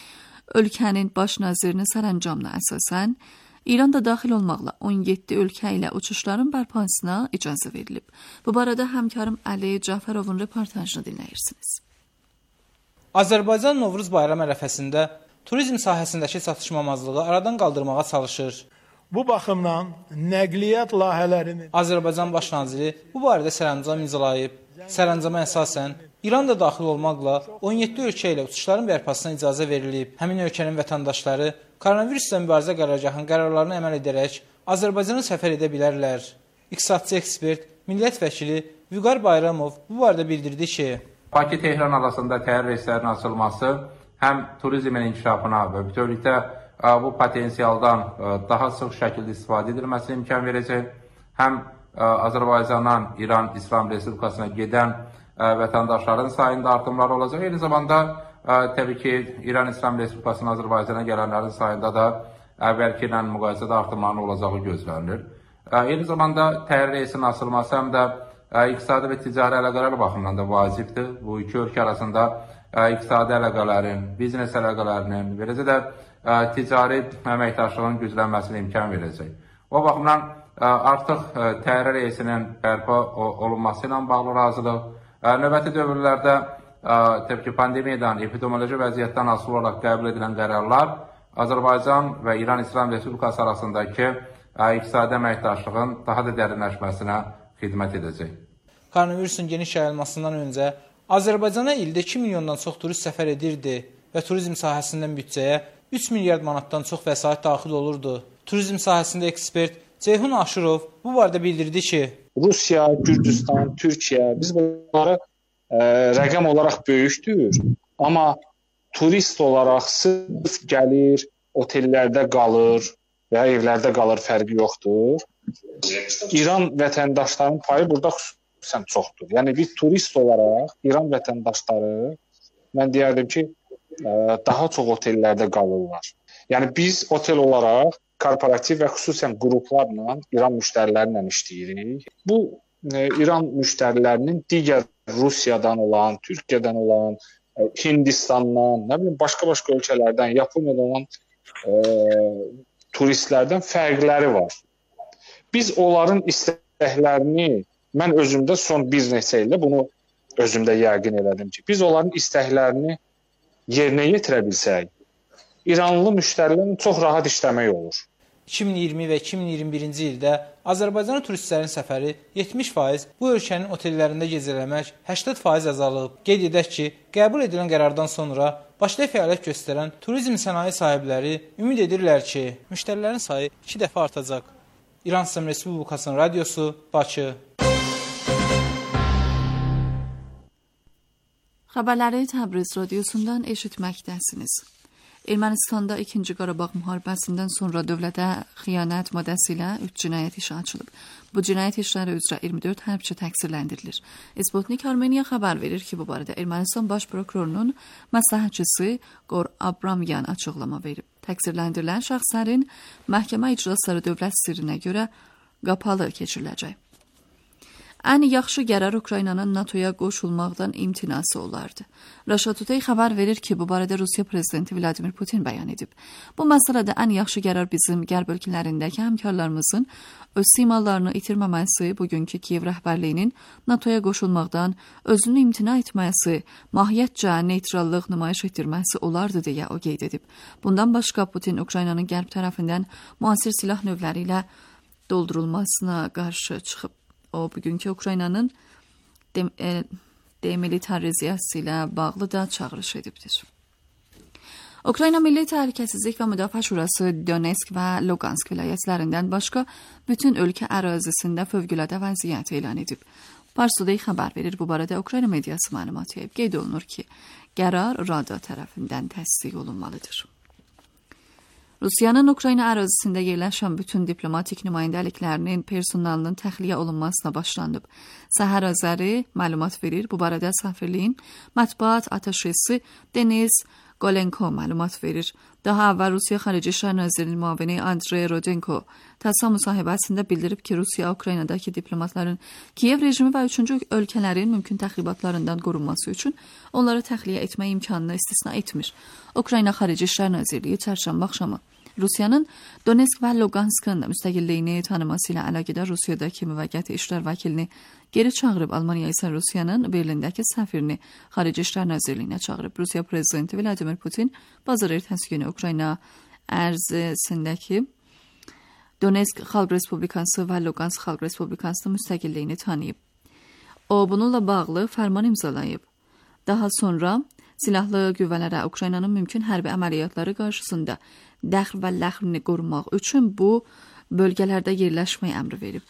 C: Ölkənin baş nazirinin sərəncamına əsasən, İran da daxil olmaqla on yeddi ölkə ilə uçuşların bərpasına icazə verilib. Bu barədə həmkarım Əli Cəfərovun reportajını dinləyirsiniz.
D: Azərbaycan Novruz bayramı ərəfəsində turizm sahəsindəki çatışmamazlığı aradan qaldırmağa çalışır.
E: Bu baxımdan nəqliyyat layihələrini
D: Azərbaycan baş naziri bu barədə sərəncam imzalayıb. Sərəncama əsasən İran da daxil olmaqla on yeddi ölkə ilə uçuşların bərpasına icazə verilib. Həmin ölkənin vətəndaşları koronavirusla mübarizə qərargahının qərarlarını əməl edərək Azərbaycana səfər edə bilərlər. İqtisadçı ekspert, millət vəkili Vüqar Bayramov bu barədə bildirdi ki,
F: Bakı-Tehran arasında təyyarə reyslərinin açılması həm turizmin inkişafına və bütövlükdə bu potensialdan daha sıx şəkildə istifadə edilməsinə imkan verəcək. Həm Azərbaycandan İran İslam Respublikasına gedən vətəndaşların sayında artımlar olacaq. Eyni zamanda təbii ki, İran İslam Respublikasının Azərbaycana gələnlərin sayında da əvvəlki ilə müqayisədə artımların olacağı gözlənilir. Eyni zamanda təyyarə reysinin açılması həm də iqtisadi və ticari əlaqələr baxımından da vacibdir. Bu iki ölkə arasında iqtisadi əlaqələrin, biznes əlaqələrinin, beləcə də ticari əməkdaşlığın güclənməsinə imkan verəcək. O baxımdan artıq təyyarə reysinin bərpa olunması ilə bağlı razılıq. Növbəti dövrlərdə təbii ki, pandemiyadan, epidemioloji vəziyyətdən asılı olaraq qəbul edilən qərarlar Azərbaycan və İran İslam Respublikası arasındakı iqtisadi əməkdaşlığın daha da dərinləşməsinə xidmət edəcək.
D: Koronavirusun geniş yayılmasından öncə Azərbaycana ildə iki milyondan çox turist səfər edirdi və turizm sahəsindən büdcəyə üç milyard manatdan çox vəsait daxil olurdu. Turizm sahəsində ekspert Ceyhun Aşurov bu barədə bildirdi ki,
G: Rusiya, Gürcüstan, Türkiyə, biz bunları ə, rəqəm olaraq böyükdür, amma turist olaraq sırf gəlir, otellərdə qalır və ya evlərdə qalır, fərqi yoxdur. İran vətəndaşlarının payı burada xüsusən çoxdur. Yəni bir turist olaraq İran vətəndaşları, mən deyərdim ki, ə, daha çox otellərdə qalırlar. Yəni biz otel olaraq korporativ və xüsusən qruplarla İran müştərilərlə işləyirik. Bu e, İran müştərilərinin digər Rusiyadan olan, Türkiyədən olan, e, Hindistandan, nə bilim başqa-başqa ölkələrdən, Yaponiyadan olan e, turistlərdən fərqləri var. Biz onların istəklərini, mən özümdə son bir neçə ildə bunu özümdə yəqin elədim ki, biz onların istəklərini yerinə yetirə bilsək, İranlı müştərilərin çox rahat işləmək olur.
D: iki min iyirmi və iki min iyirmi birinci ildə Azərbaycana turistlərin səfəri yetmiş faiz, bu ölkənin otellərində gecələmək səksən faiz azalıb. Qeyd edək ki, qəbul edilən qərardan sonra başlayıb fəaliyyət göstərən turizm sənaye sahibləri ümid edirlər ki, müştərilərin sayı iki dəfə artacaq. İran İslam Respublikasının radiosu, Bakı.
C: Xəbərləri Təbriz radiosundan eşitməkdəsiniz. Ermənistanda ikinci Qarabağ müharibəsindən sonra dövlətə xiyanət maddəsi ilə üç cinayət işi açılıb. Bu cinayət işləri üzrə iyirmi dörd hərbçi təqsirləndirilir. Sputnik Armeniya xəbər verir ki, bu barədə Ermənistan baş prokurorunun məsləhətçisi Qor Abramyan açıqlama verib. Təqsirləndirilən şəxslərin məhkəmə iclasları dövlət sirrinə görə qapalı keçiriləcək. Ən yaxşı qərar Ukraynanın NATOya qoşulmaqdan imtinası olardı. Russia Today xəbər verir ki, bu barədə Rusiya prezidenti Vladimir Putin bəyan edib. Bu məsələdə ən yaxşı qərar bizim qərb ölkələrindəki həmkarlarımızın öz simalarını itirməməsi, bugünkü Kiyev rəhbərliyinin NATOya qoşulmaqdan özünü imtina etməsi, mahiyyətcə neytrallıq nümayiş etdirməsi olardı deyə o qeyd edib. Bundan başqa Putin Ukraynanın qərb tərəfindən müasir silah növləri ilə doldurulmasına qarşı çıxıb. O, bugünkü Ukraynanın dem e, demilitarizasiyası ilə bağlı da çağırış edibdir. Ukrayna Milli Təhlükəsizlik və Müdafiə Şurası Donetsk və Lugansk vilayətlərindən başqa bütün ölkə ərazisində fövqəladə vəziyyət elan edib. Pars Today xəbər verir, bu barədə Ukrayna mediası məlumat yayıb. Qeyd olunur ki, qərar Rada tərəfindən təsdiq olunmalıdır. Rusiyanın Ukrayna ərazisində yerləşən bütün diplomatik nümayəndəliklərinin personalının təxliyə olunmasına başlanıb. Səhər Azəri məlumat verir. Bu barədə səfirliyin mətbuat ataşesi Deniz Qolenko məlumat verir. Daha əvvəl Rusiya Xarici İşlər Nazirinin müavini Andrey Rodenko TASS-a müsahibəsində bildirib ki, Rusiya Ukraynadakı diplomatların Kiyev rejimi və üçüncü ölkələrin mümkün təxribatlarından qorunması üçün onları təxliyə etmə imkanını istisna etmir. Ukrayna Xarici İşlər Nazirliyi çərşənbə axşamı Rusiyanın Donetsk və Luganskın müstəqilliyini tanıması ilə əlaqədar Rusiyadakı müvəqqəti işlər vəkilini geri çağırıb, Almaniya isə Rusiyanın Berlindəki səfirini Xarici İşlər Nazirliyinə çağırıb. Rusiya prezidenti Vladimir Putin bazar ertəsi günü Ukrayna ərazisindəki Donetsk Xalq Respublikası və Lugansk Xalq Respublikasının müstəqilliyini tanıyıb. O, bununla bağlı fərman imzalayıb. Daha sonra silahlı qüvvələrə Ukraynanın mümkün hərbi əməliyyatları qarşısında dəxl və ləxrini qorumaq üçün bu bölgələrdə yerləşməyə əmri verib.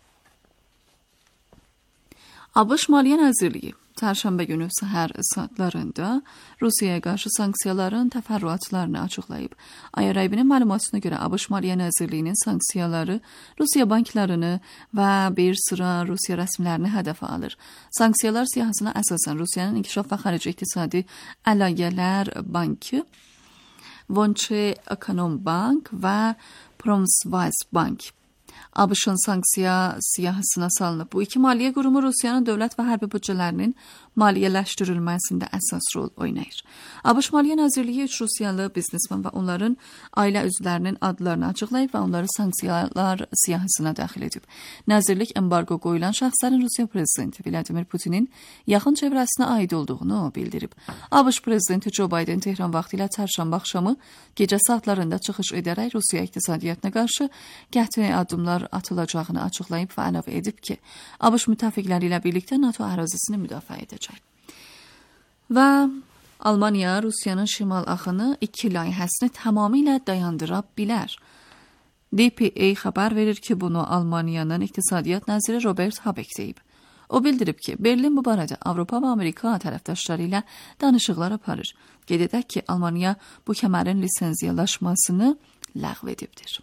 C: ABŞ Maliyyə Nazirliyi çərşənbə günü səhər saatlarında Rusiyaya qarşı sanksiyaların təfərrüatlarını açıqlayıb. I R I-nin məlumatına görə ABŞ Maliyyə Nazirliyinin sanksiyaları Rusiya banklarını və bir sıra Rusiya rəsmilərini hədəfə alır. Sanksiyalar siyahısına əsasən Rusiyanın İnkişaf və Xarici İqtisadi Əlaqələr Bankı, Vonçe Ekonombank və Pромsvazbank ABŞ-ın sanksiya siyahısına salınıb. Bu iki maliyyə qurumu Rusiyanın dövlət və hərbi büdcələrinin maliyyələşdirilməsində əsas rol oynayır. ABŞ Maliyyə Nazirliyi üç Rusiyalı biznesmen və onların ailə üzvlərinin adlarını açıqlayıb və onları sanksiyalar siyahısına daxil edib. Nazirlik embargo qoyulan şəxslərin Rusiya prezidenti Vladimir Putinin yaxın çevrəsinə aid olduğunu bildirib. ABŞ prezidenti Joe Biden Tehran vaxtı ilə çərşənbə axşamı gecə saatlarında çıxış edərək Rusiya iqtisadiyyatına qarşı qəti addımlar atılacağını açıqlayıb və əlavə edib ki, ABŞ müttəfiqləri ilə birlikdə NATO ərazisini müdafiə edəcək. Və Almaniya Rusiyanın şimal axını iki layihəsini tamamilə dayandıra bilər. D P A xəbər verir ki, bunu Almaniyanın İqtisadiyyat naziri Robert Habeck deyib. O bildirib ki, Berlin bu barədə Avropa və Amerika tərəfdaşları ilə danışıqlar aparır. Qeyd edək ki, Almaniya bu kəmərin lisenziyalaşmasını ləğv edibdir.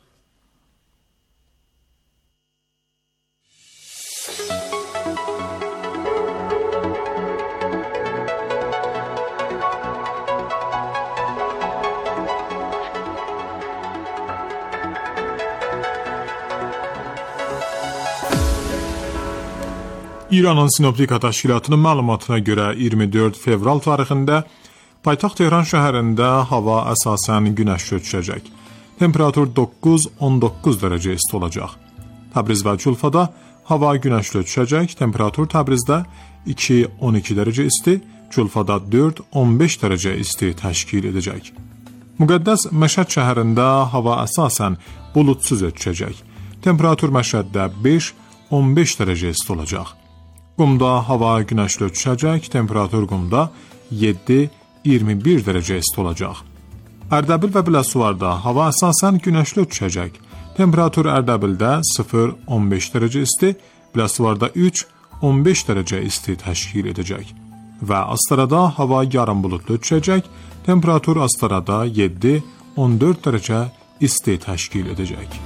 B: İranın Sinoptika Təşkilatının məlumatına görə iyirmi dörd fevral tarixində paytaxt Tehran şəhərində hava əsasən günəşli düşəcək. Temperatur doqquz on doqquz dərəcə isti olacaq. Təbriz və Culfada hava günəşli düşəcək. Temperatur Təbrizdə iki on iki dərəcə isti, Culfada dörd on beş dərəcə isti təşkil edəcək. Müqəddəs Məşəd şəhərində hava əsasən buludsuz düşəcək. Temperatur Məşəddə beş on beş dərəcə isti olacaq. Qumda hava günəşli düşəcək, temperatur Qumda yeddi iyirmi bir dərəcə isti olacaq. Ərdəbil və Biləsuvarda hava əsasən günəşli düşəcək. Temperatur Ərdəbildə sıfır on beş dərəcə isti, Biləsuvarda üç on beş dərəcə isti təşkil edəcək. Və Astarada hava yarım buludlu düşəcək, temperatur Astarada yeddi on dörd dərəcə isti təşkil edəcək.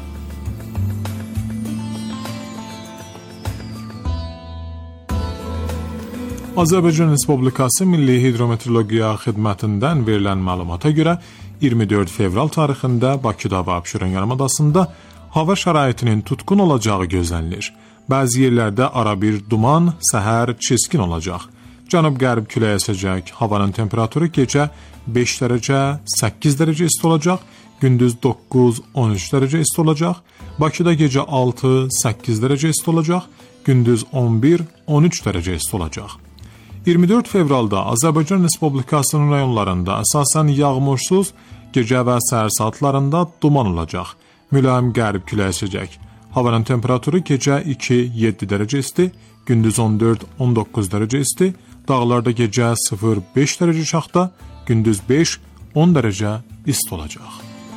B: Azərbaycan Respublikası Milli Hidrometeorologiya Xidmətindən verilən məlumata görə iyirmi dörd fevral tarixində Bakıda və Abşeron yarımadasında hava şəraitinin tutqun olacağı gözlənilir. Bəzi yerlərdə ara bir duman, səhər çiskin olacaq. Cənub-qərb küləyi əsəcək. Havanın temperaturu gecə beş dərəcə, səkkiz dərəcə isti olacaq, gündüz doqquz on üç dərəcə isti olacaq. Bakıda gecə altı səkkiz dərəcə isti olacaq, gündüz on bir on üç dərəcə isti olacaq. iyirmi dörd fevralda Azərbaycan Respublikasının rayonlarında əsasən yağmursuz, gecə və səhər saatlarında duman olacaq. Mülayim qərb küləyi əsəcək. Havanın temperaturu gecə iki yeddi dərəcə isti, gündüz on dörd on doqquz dərəcə isti, dağlarda gecə sıfır beş dərəcə şaxta, gündüz beş on dərəcə isti olacaq.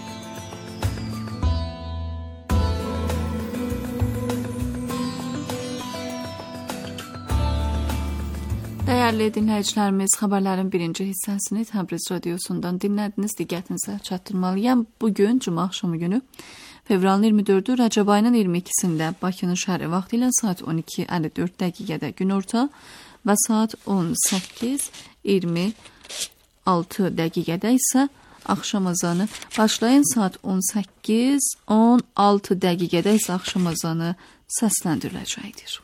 C: Dəyərli dinləyicilərimiz, xəbərlərin birinci hissəsini Təbriz radiosundan dinlədiniz. Diqqətinizə çatdırmalıyam. Bugün, cuma axşamı günü, fevralın iyirmi dördü Rəcəb ayının iyirmi ikisində Bakının şəhəri vaxtı ilə saat on iki əlli dörd dəqiqədə günorta və saat on səkkiz iyirmi altı dəqiqədə isə axşam azanı başlayan saat on səkkiz on altı dəqiqədə isə axşam azanı səsləndiriləcəkdir.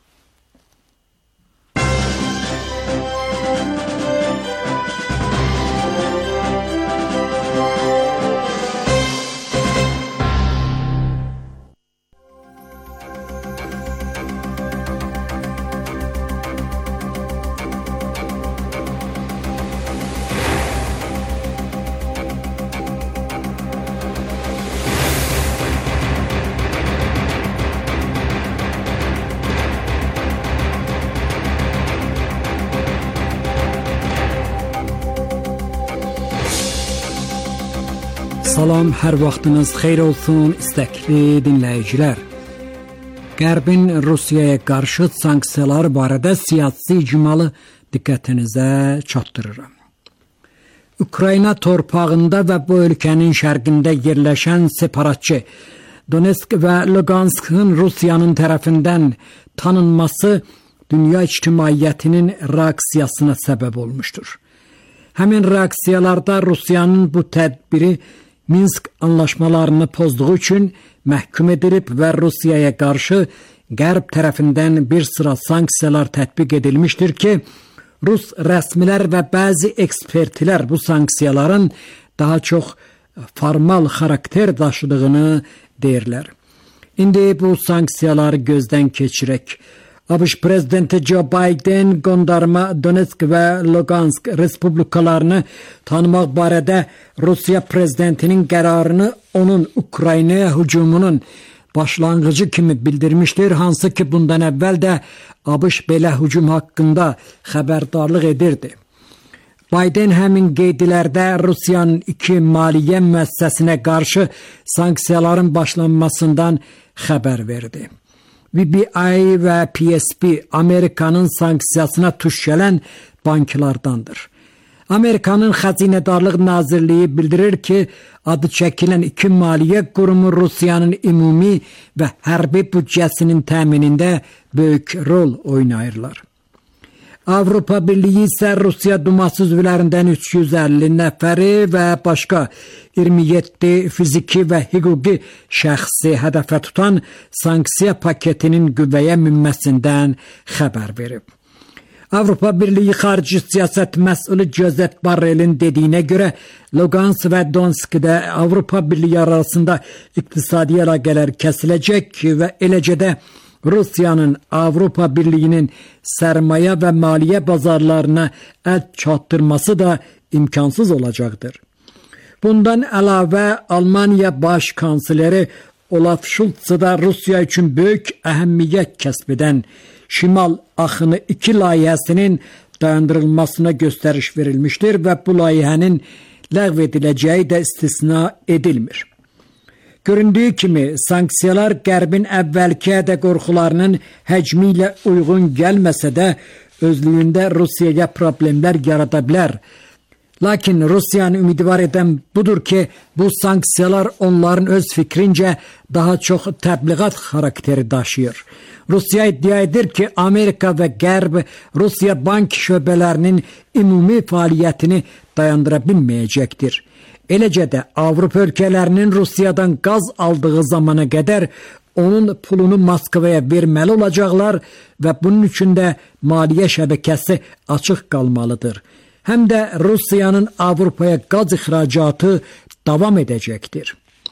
H: Salam, hər vaxtınız xeyir olsun istəkli dinləyicilər. Qərbin Rusiyaya qarşı sanksiyalar barədə siyasi icmalı diqqətinizə çatdırıram. Ukrayna torpağında və bu ölkənin şərqində yerləşən separatçı Donetsk və Lugansk'ın Rusiyanın tərəfindən tanınması dünya ictimaiyyətinin reaksiyasına səbəb olmuşdur. Həmin reaksiyalarda Rusiyanın bu tədbiri Minsk anlaşmalarını pozduğu üçün məhkum edilib və Rusiyaya qarşı Qərb tərəfindən bir sıra sanksiyalar tətbiq edilmişdir ki, Rus rəsmilər və bəzi ekspertlər bu sanksiyaların daha çox formal xarakter daşıdığını deyirlər. İndi bu sanksiyaları gözdən keçirək. ABŞ prezidenti Joe Biden qondarma Donetsk və Lugansk respublikalarını tanımaq barədə Rusiya prezidentinin qərarını onun Ukraynaya hücumunun başlanğıcı kimi bildirmişdir, hansı ki bundan əvvəl də ABŞ belə hücum haqqında xəbərdarlıq edirdi. Biden həmin qeydlərdə Rusiyanın iki maliyyə müəssisəsinə qarşı sanksiyaların başlanmasından xəbər verdi. V B I və P S P Amerikanın sanksiyasına tuş gələn banklardandır. Amerikanın Xəzinədarlıq Nazirliyi bildirir ki, adı çəkilən iki maliyyə qurumu Rusiyanın ümumi və hərbi büdcəsinin təminində böyük rol oynayırlar. Avropa Birliyi isə Rusiya Duması üzvlərindən üç yüz əlli nəfəri və başqa iyirmi yeddi fiziki və hüquqi şəxsi hədəfə tutan sanksiya paketinin qüvvəyə minməsindən xəbər verib. Avropa Birliyi Xarici Siyasət məsulü Josep Borrellin dediyinə görə Lugansk və Donetskdə Avropa Birliyi arasında iqtisadi əlaqələr kəsiləcək və eləcə də Rusiyanın Avropa Birliyinin sərmayə və maliyyə bazarlarına əl çatdırması da imkansız olacaqdır. Bundan əlavə Almaniya Baş Kansleri Olaf Scholz da Rusiya üçün böyük əhəmiyyət kəsb edən Şimal Axını iki layihəsinin dayandırılmasına göstəriş verilmişdir və bu layihənin ləğv ediləcəyi də istisna edilmir. Göründüyü kimi, sanksiyalar Qərbin əvvəlki ədə qorxularının həcmi ilə uyğun gəlməsə də, özlüyündə Rusiyaya problemlər yarada bilər. Lakin Rusiyanı ümidvar edən budur ki, bu sanksiyalar onların öz fikrincə daha çox təbliğat xarakteri daşıyır. Rusiya iddia edir ki, Amerika və Qərb Rusiya bank şöbələrinin ümumi fəaliyyətini dayandıra bilməyəcəkdir. Eləcə də Avropa ölkələrinin Rusiyadan qaz aldığı zamana qədər onun pulunu Moskvaya verməli olacaqlar və bunun üçün də maliyyə şəbəkəsi açıq qalmalıdır. Həm də Rusiyanın Avropaya qaz ixracatı davam edəcəkdir.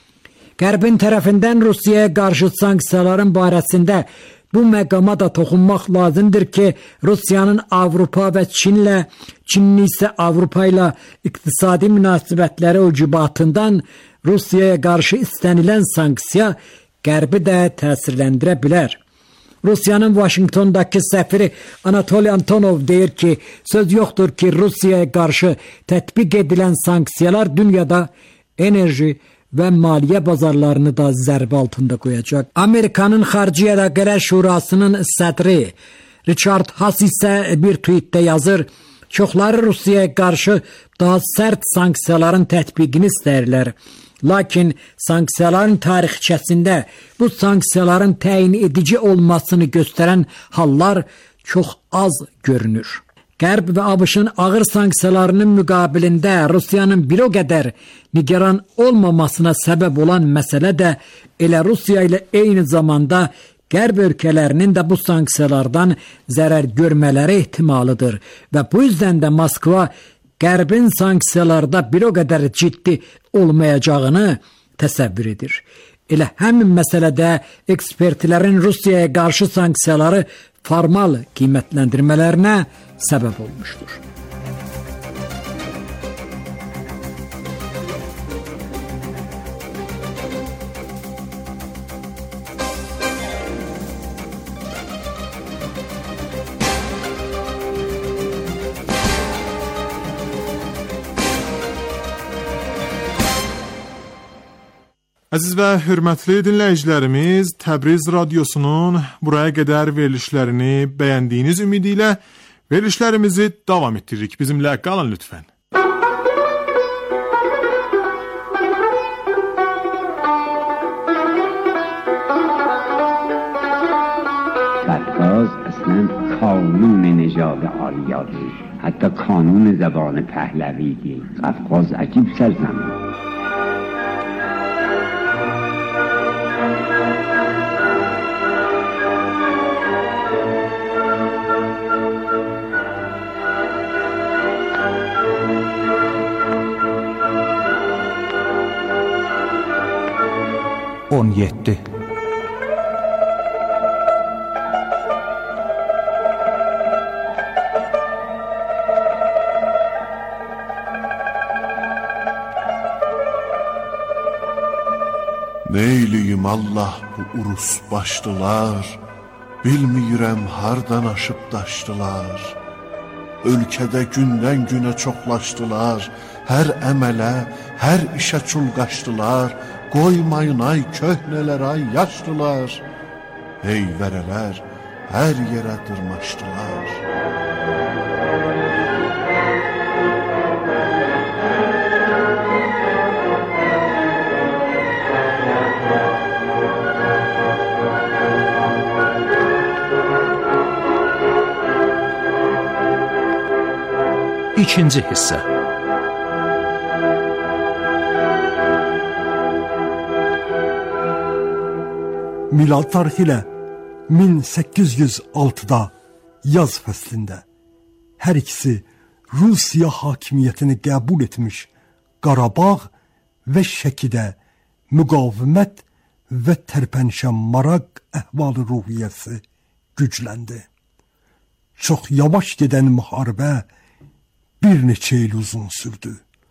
H: Qərbin tərəfindən Rusiyaya qarşı sanksiyaların barəsində bu məqama da toxunmaq lazımdır ki, Rusiyanın Avropa və Çinlə, Çinin isə Avropa ilə iqtisadi münasibətləri ucubatından Rusiyaya qarşı istənilən sanksiya Qərbi də təsirləndirə bilər. Rusiyanın Washingtondakı səfiri Anatoliy Antonov deyir ki, söz yoxdur ki, Rusiyaya qarşı tətbiq edilən sanksiyalar dünyada enerji və maliyyə bazarlarını da zərbə altında qoyacaq. Amerikanın Xarici Əlaqələr Şurasının sədri Richard Haas isə bir tweetdə yazır, çoxları Rusiyaya qarşı daha sərt sanksiyaların tətbiqini istəyirlər. Lakin sanksiyaların tarixçəsində bu sanksiyaların təyin edici olmasını göstərən hallar çox az görünür. Qərb və ABŞ-ın ağır sanksiyalarının müqabilində Rusiyanın bir o qədər nigaran olmamasına səbəb olan məsələ də elə Rusiya ilə eyni zamanda Qərb ölkələrinin də bu sanksiyalardan zərər görmələri ehtimalıdır və bu yüzdən də Moskva Qərbin sanksiyalarda bir o qədər ciddi olmayacağını təsəvvür edir. Elə həmin məsələdə ekspertlərin Rusiyaya qarşı sanksiyaları formal qiymətləndirmələrinə səbəb olmuşdur.
B: Əziz və hörmətli dinləyicilərimiz, Təbriz radiosunun buraya qədər verilişlərini bəyəndiyiniz ümidi ilə verilişlərimizi davam etdiririk. Bizimlə qalın lütfən.
I: Fəttaz əslən kanun necadı aliyadır. Hətta kanun zəbanı pəhləvidir. Qafqaz əcib sərzamin.
J: on yeddi.
K: Neyliyim Allah bu urus başdılar, bilməyirəm hardan aşıb daşdılar. Ölkədə gündən günə çoxlaşdılar, hər əmələ, hər işə çulqaşdılar. Qoymayın ay köhnələr ay yaşlılar, heyvərələr hər yerə dırmaşdılar.
J: İkinci hissə.
L: Milad tarixi ilə min səkkiz yüz altıda yaz fəslində hər ikisi Rusiya hakimiyyətini qəbul etmiş Qarabağ və Şəkidə müqavimət və tərpənişən maraq əhval ruhiyyəsi gücləndi. Çox yavaş gedən müharibə bir neçə il uzun sürdü.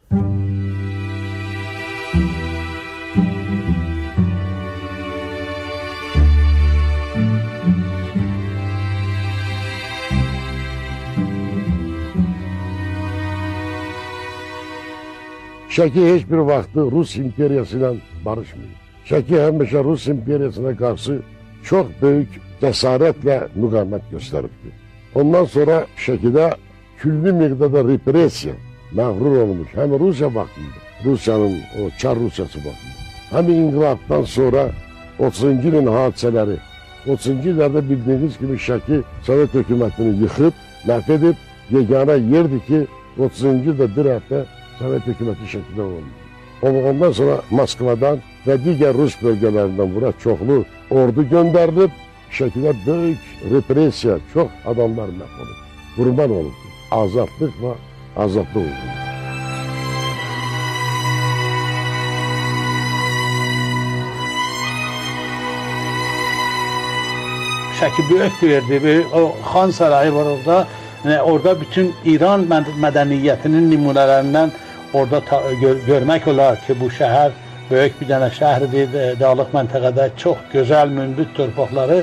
M: Şəki heç bir vaxtı Rus imperiyası ilə barışmıyor. Şəki həmişə Rus imperiyasına qarşı çox böyük cəsarətlə müqavimət göstəribdir. Ondan sonra Şəkidə külli miqdarda repressiya məğrur olmuş. Həm Rusiya vaxtında, Rusiyanın o Çar Rusiyası vaxtında. Həm inqilabdan sonra otuzuncu ilin hadisələri, otuzuncu illərdə bildiyiniz kimi Şəki Sovet hökumətini yıxıb, məhv edib, yeganə yerdir ki, otuzuncu ildə bir həftə Sovet hökuməti Şəkidə olmuş. Ondan sonra Moskvadan və digər Rus bölgələrindən bura çoxlu ordu göndərilib, Şəkidə böyük repressiya, çox adamlar məhv olub, qurban olub. Azadlıq və azadlıq oldu.
E: Şəki böyük bir yerdir. O Xan Sarayı var orada. Yəni, orada bütün İran mədəniyyətinin nümunələrindən orada ta, gör, görmək olar ki, bu şəhər böyük bir dənə şəhərdir. Dağlıq məntəqədə çox gözəl, münbit torpaqları.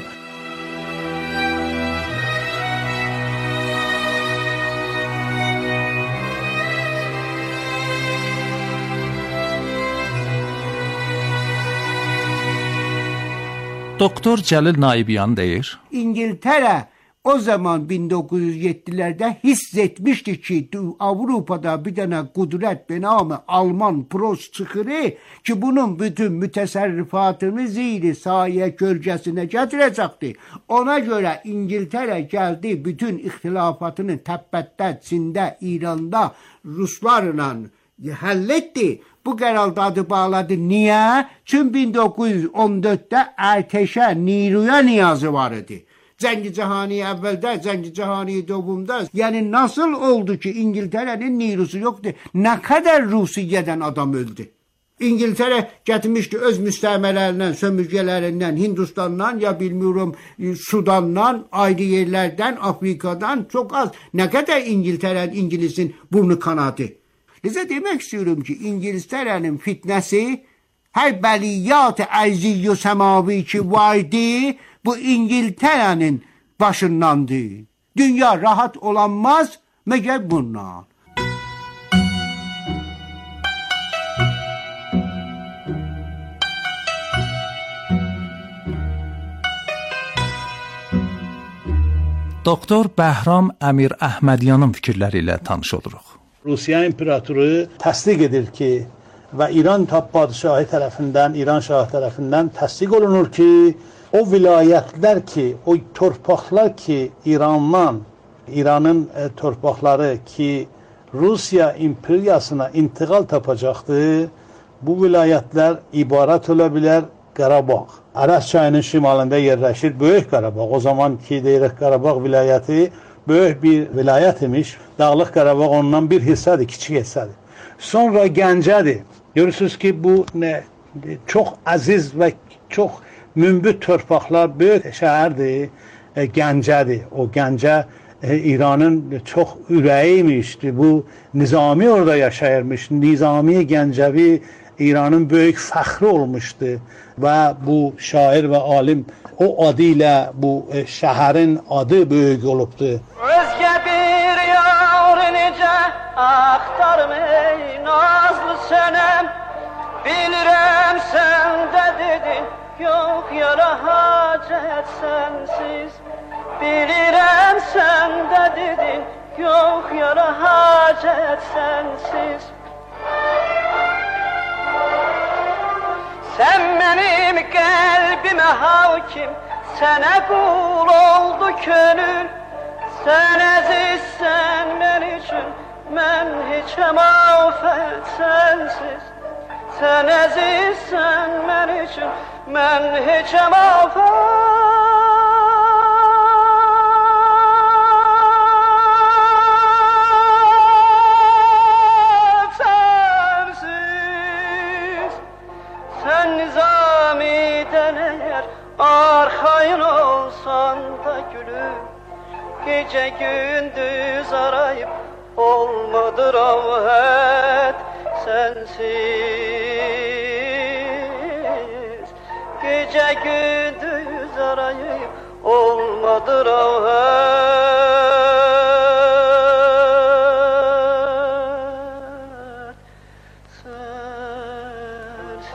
J: Doktor Cəlil Naibyan deyir.
N: İngiltərə
J: o zaman bin dokuz yüz yedilerde hissetmişti ki Avrupa'da bir tane kudret be namı Alman Prost çıkırı ki bunun bütün mütesərrifatını ziyri sahiye gölgesine getirecekti. Ona göre İngiltere geldi bütün ihtilafatını Təbbətdə, Çində, İranda Ruslarla halletti. Bu qərardadı bağladı. Niye? Çünkü bin dokuz yüz on dörddə erteşe, niruya niyazı var idi. Cengi Cihani evvelde, Cengi Cihani doğumda. Yani nasıl oldu ki İngiltere'nin nirusu yoktu? Ne kadar Rusiye'den adam öldü? İngiltere getirmişti öz müstəməlerinden, sömürgelerinden, Hindistan'dan ya bilmiyorum Sudan'dan, ayrı yerlerden, Afrika'dan çok az. Ne kadar İngiltere'nin, İngiliz'in burnu kanadı. Lize demek istiyorum ki İngiltere'nin fitnesi her beliyat-ı ərzi-i semavi ki vardı, bu İngiltere'nin başındandı. Dünya rahat olamaz meğer bundan.
N: Doktor Bəhram Əmir Əhmədyanın fikirləri ilə tanış oluruq.
E: Rusiya imperatoru təsdiq edir ki və İran padşahı tərəfindən, İran şahı tərəfindən təsdiq olunur ki, o vilayətlər ki, o torpaqlar ki, İrandan, İranın e, torpaqları ki, Rusiya imperiyasına intiqal tapacaqdır, bu vilayətlər ibarət ola bilər Qarabağ. Araz çayının şimalında yerləşir Böyük Qarabağ. O zaman ki deyirik Qarabağ vilayəti böyük bir vilayət imiş. Dağlıq Qarabağ ondan bir hissədir, kiçik hissədir. Sonra Gəncədir. Görürsünüz ki bu ne, çox əziz və çox mümbit torpaqlar, böyük şəhərdir, e, Gəncədir. O Gəncə e, İranın çox ürəyi imişdi. Bu Nizami orada yaşayırmış. Nizami Gəncəvi İranın böyük fəxri olmuşdu və bu şair və alim o adı ilə bu e, şəhərin adı böyük olubdu.
O: Özgə bir yar necə axtarım ey nazlı sənəm, bilirəm sən də dedin, yox yara hacət sənsiz. Bilirəm sən də dedin, yox yara hacət sənsiz. Sen benim kalbime hakim, sana kul oldu könül. Sen azizsen ben için, ben hiç mağfet sensiz. Sen azizsen ben için, ben hiç mağfet. Arxayın olsan da gülüm, gece gündüz arayıp olmadı rahat sensiz. Gece gündüz arayıp olmadı rahat sensiz.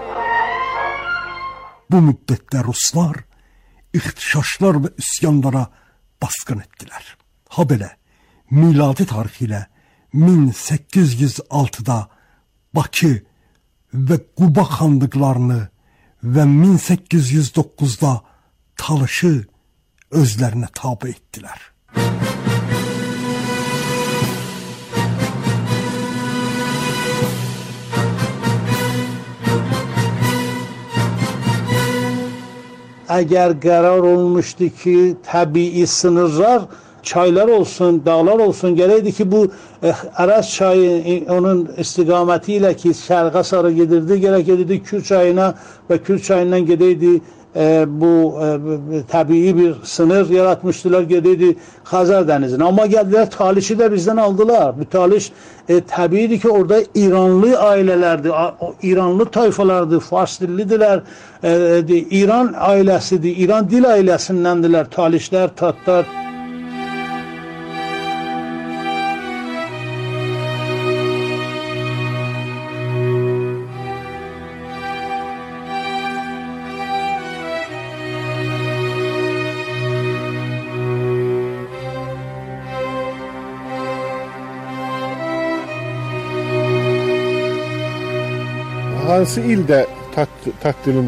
L: Bu müddətdə Ruslar ixtişaşlar və üsyanlara baskın etdilər. Ha belə, miladi tarixi ilə min səkkiz yüz altıda Bakı və Quba xanlıqlarını və min səkkiz yüz doqquzda Talışı özlərinə tabe etdilər.
E: Əgər qərar olmuşdu ki, təbii sınırlar, çaylar olsun, dağlar olsun, gələydi ki, bu e, Araz çayı onun istiqaməti ilə ki, şərqə sarı gedirdi, gələk gedirdi Kür çayına və Kür çayından gedəydi e, bu e, təbii bir sınır yaratmışdılar, gedəydi Xəzər dənizinə. Amma gəldilər, Talişi də bizdən aldılar. Bu Taliş e, təbiidir ki, orada İranlı ailələrdir, İranlı tayfalardır, Fars dillidirlər, e, e, İran ailəsidir, İran dil ailəsindəndirlər, Talişlər, Tatlar.
K: hansı ildə tədbirin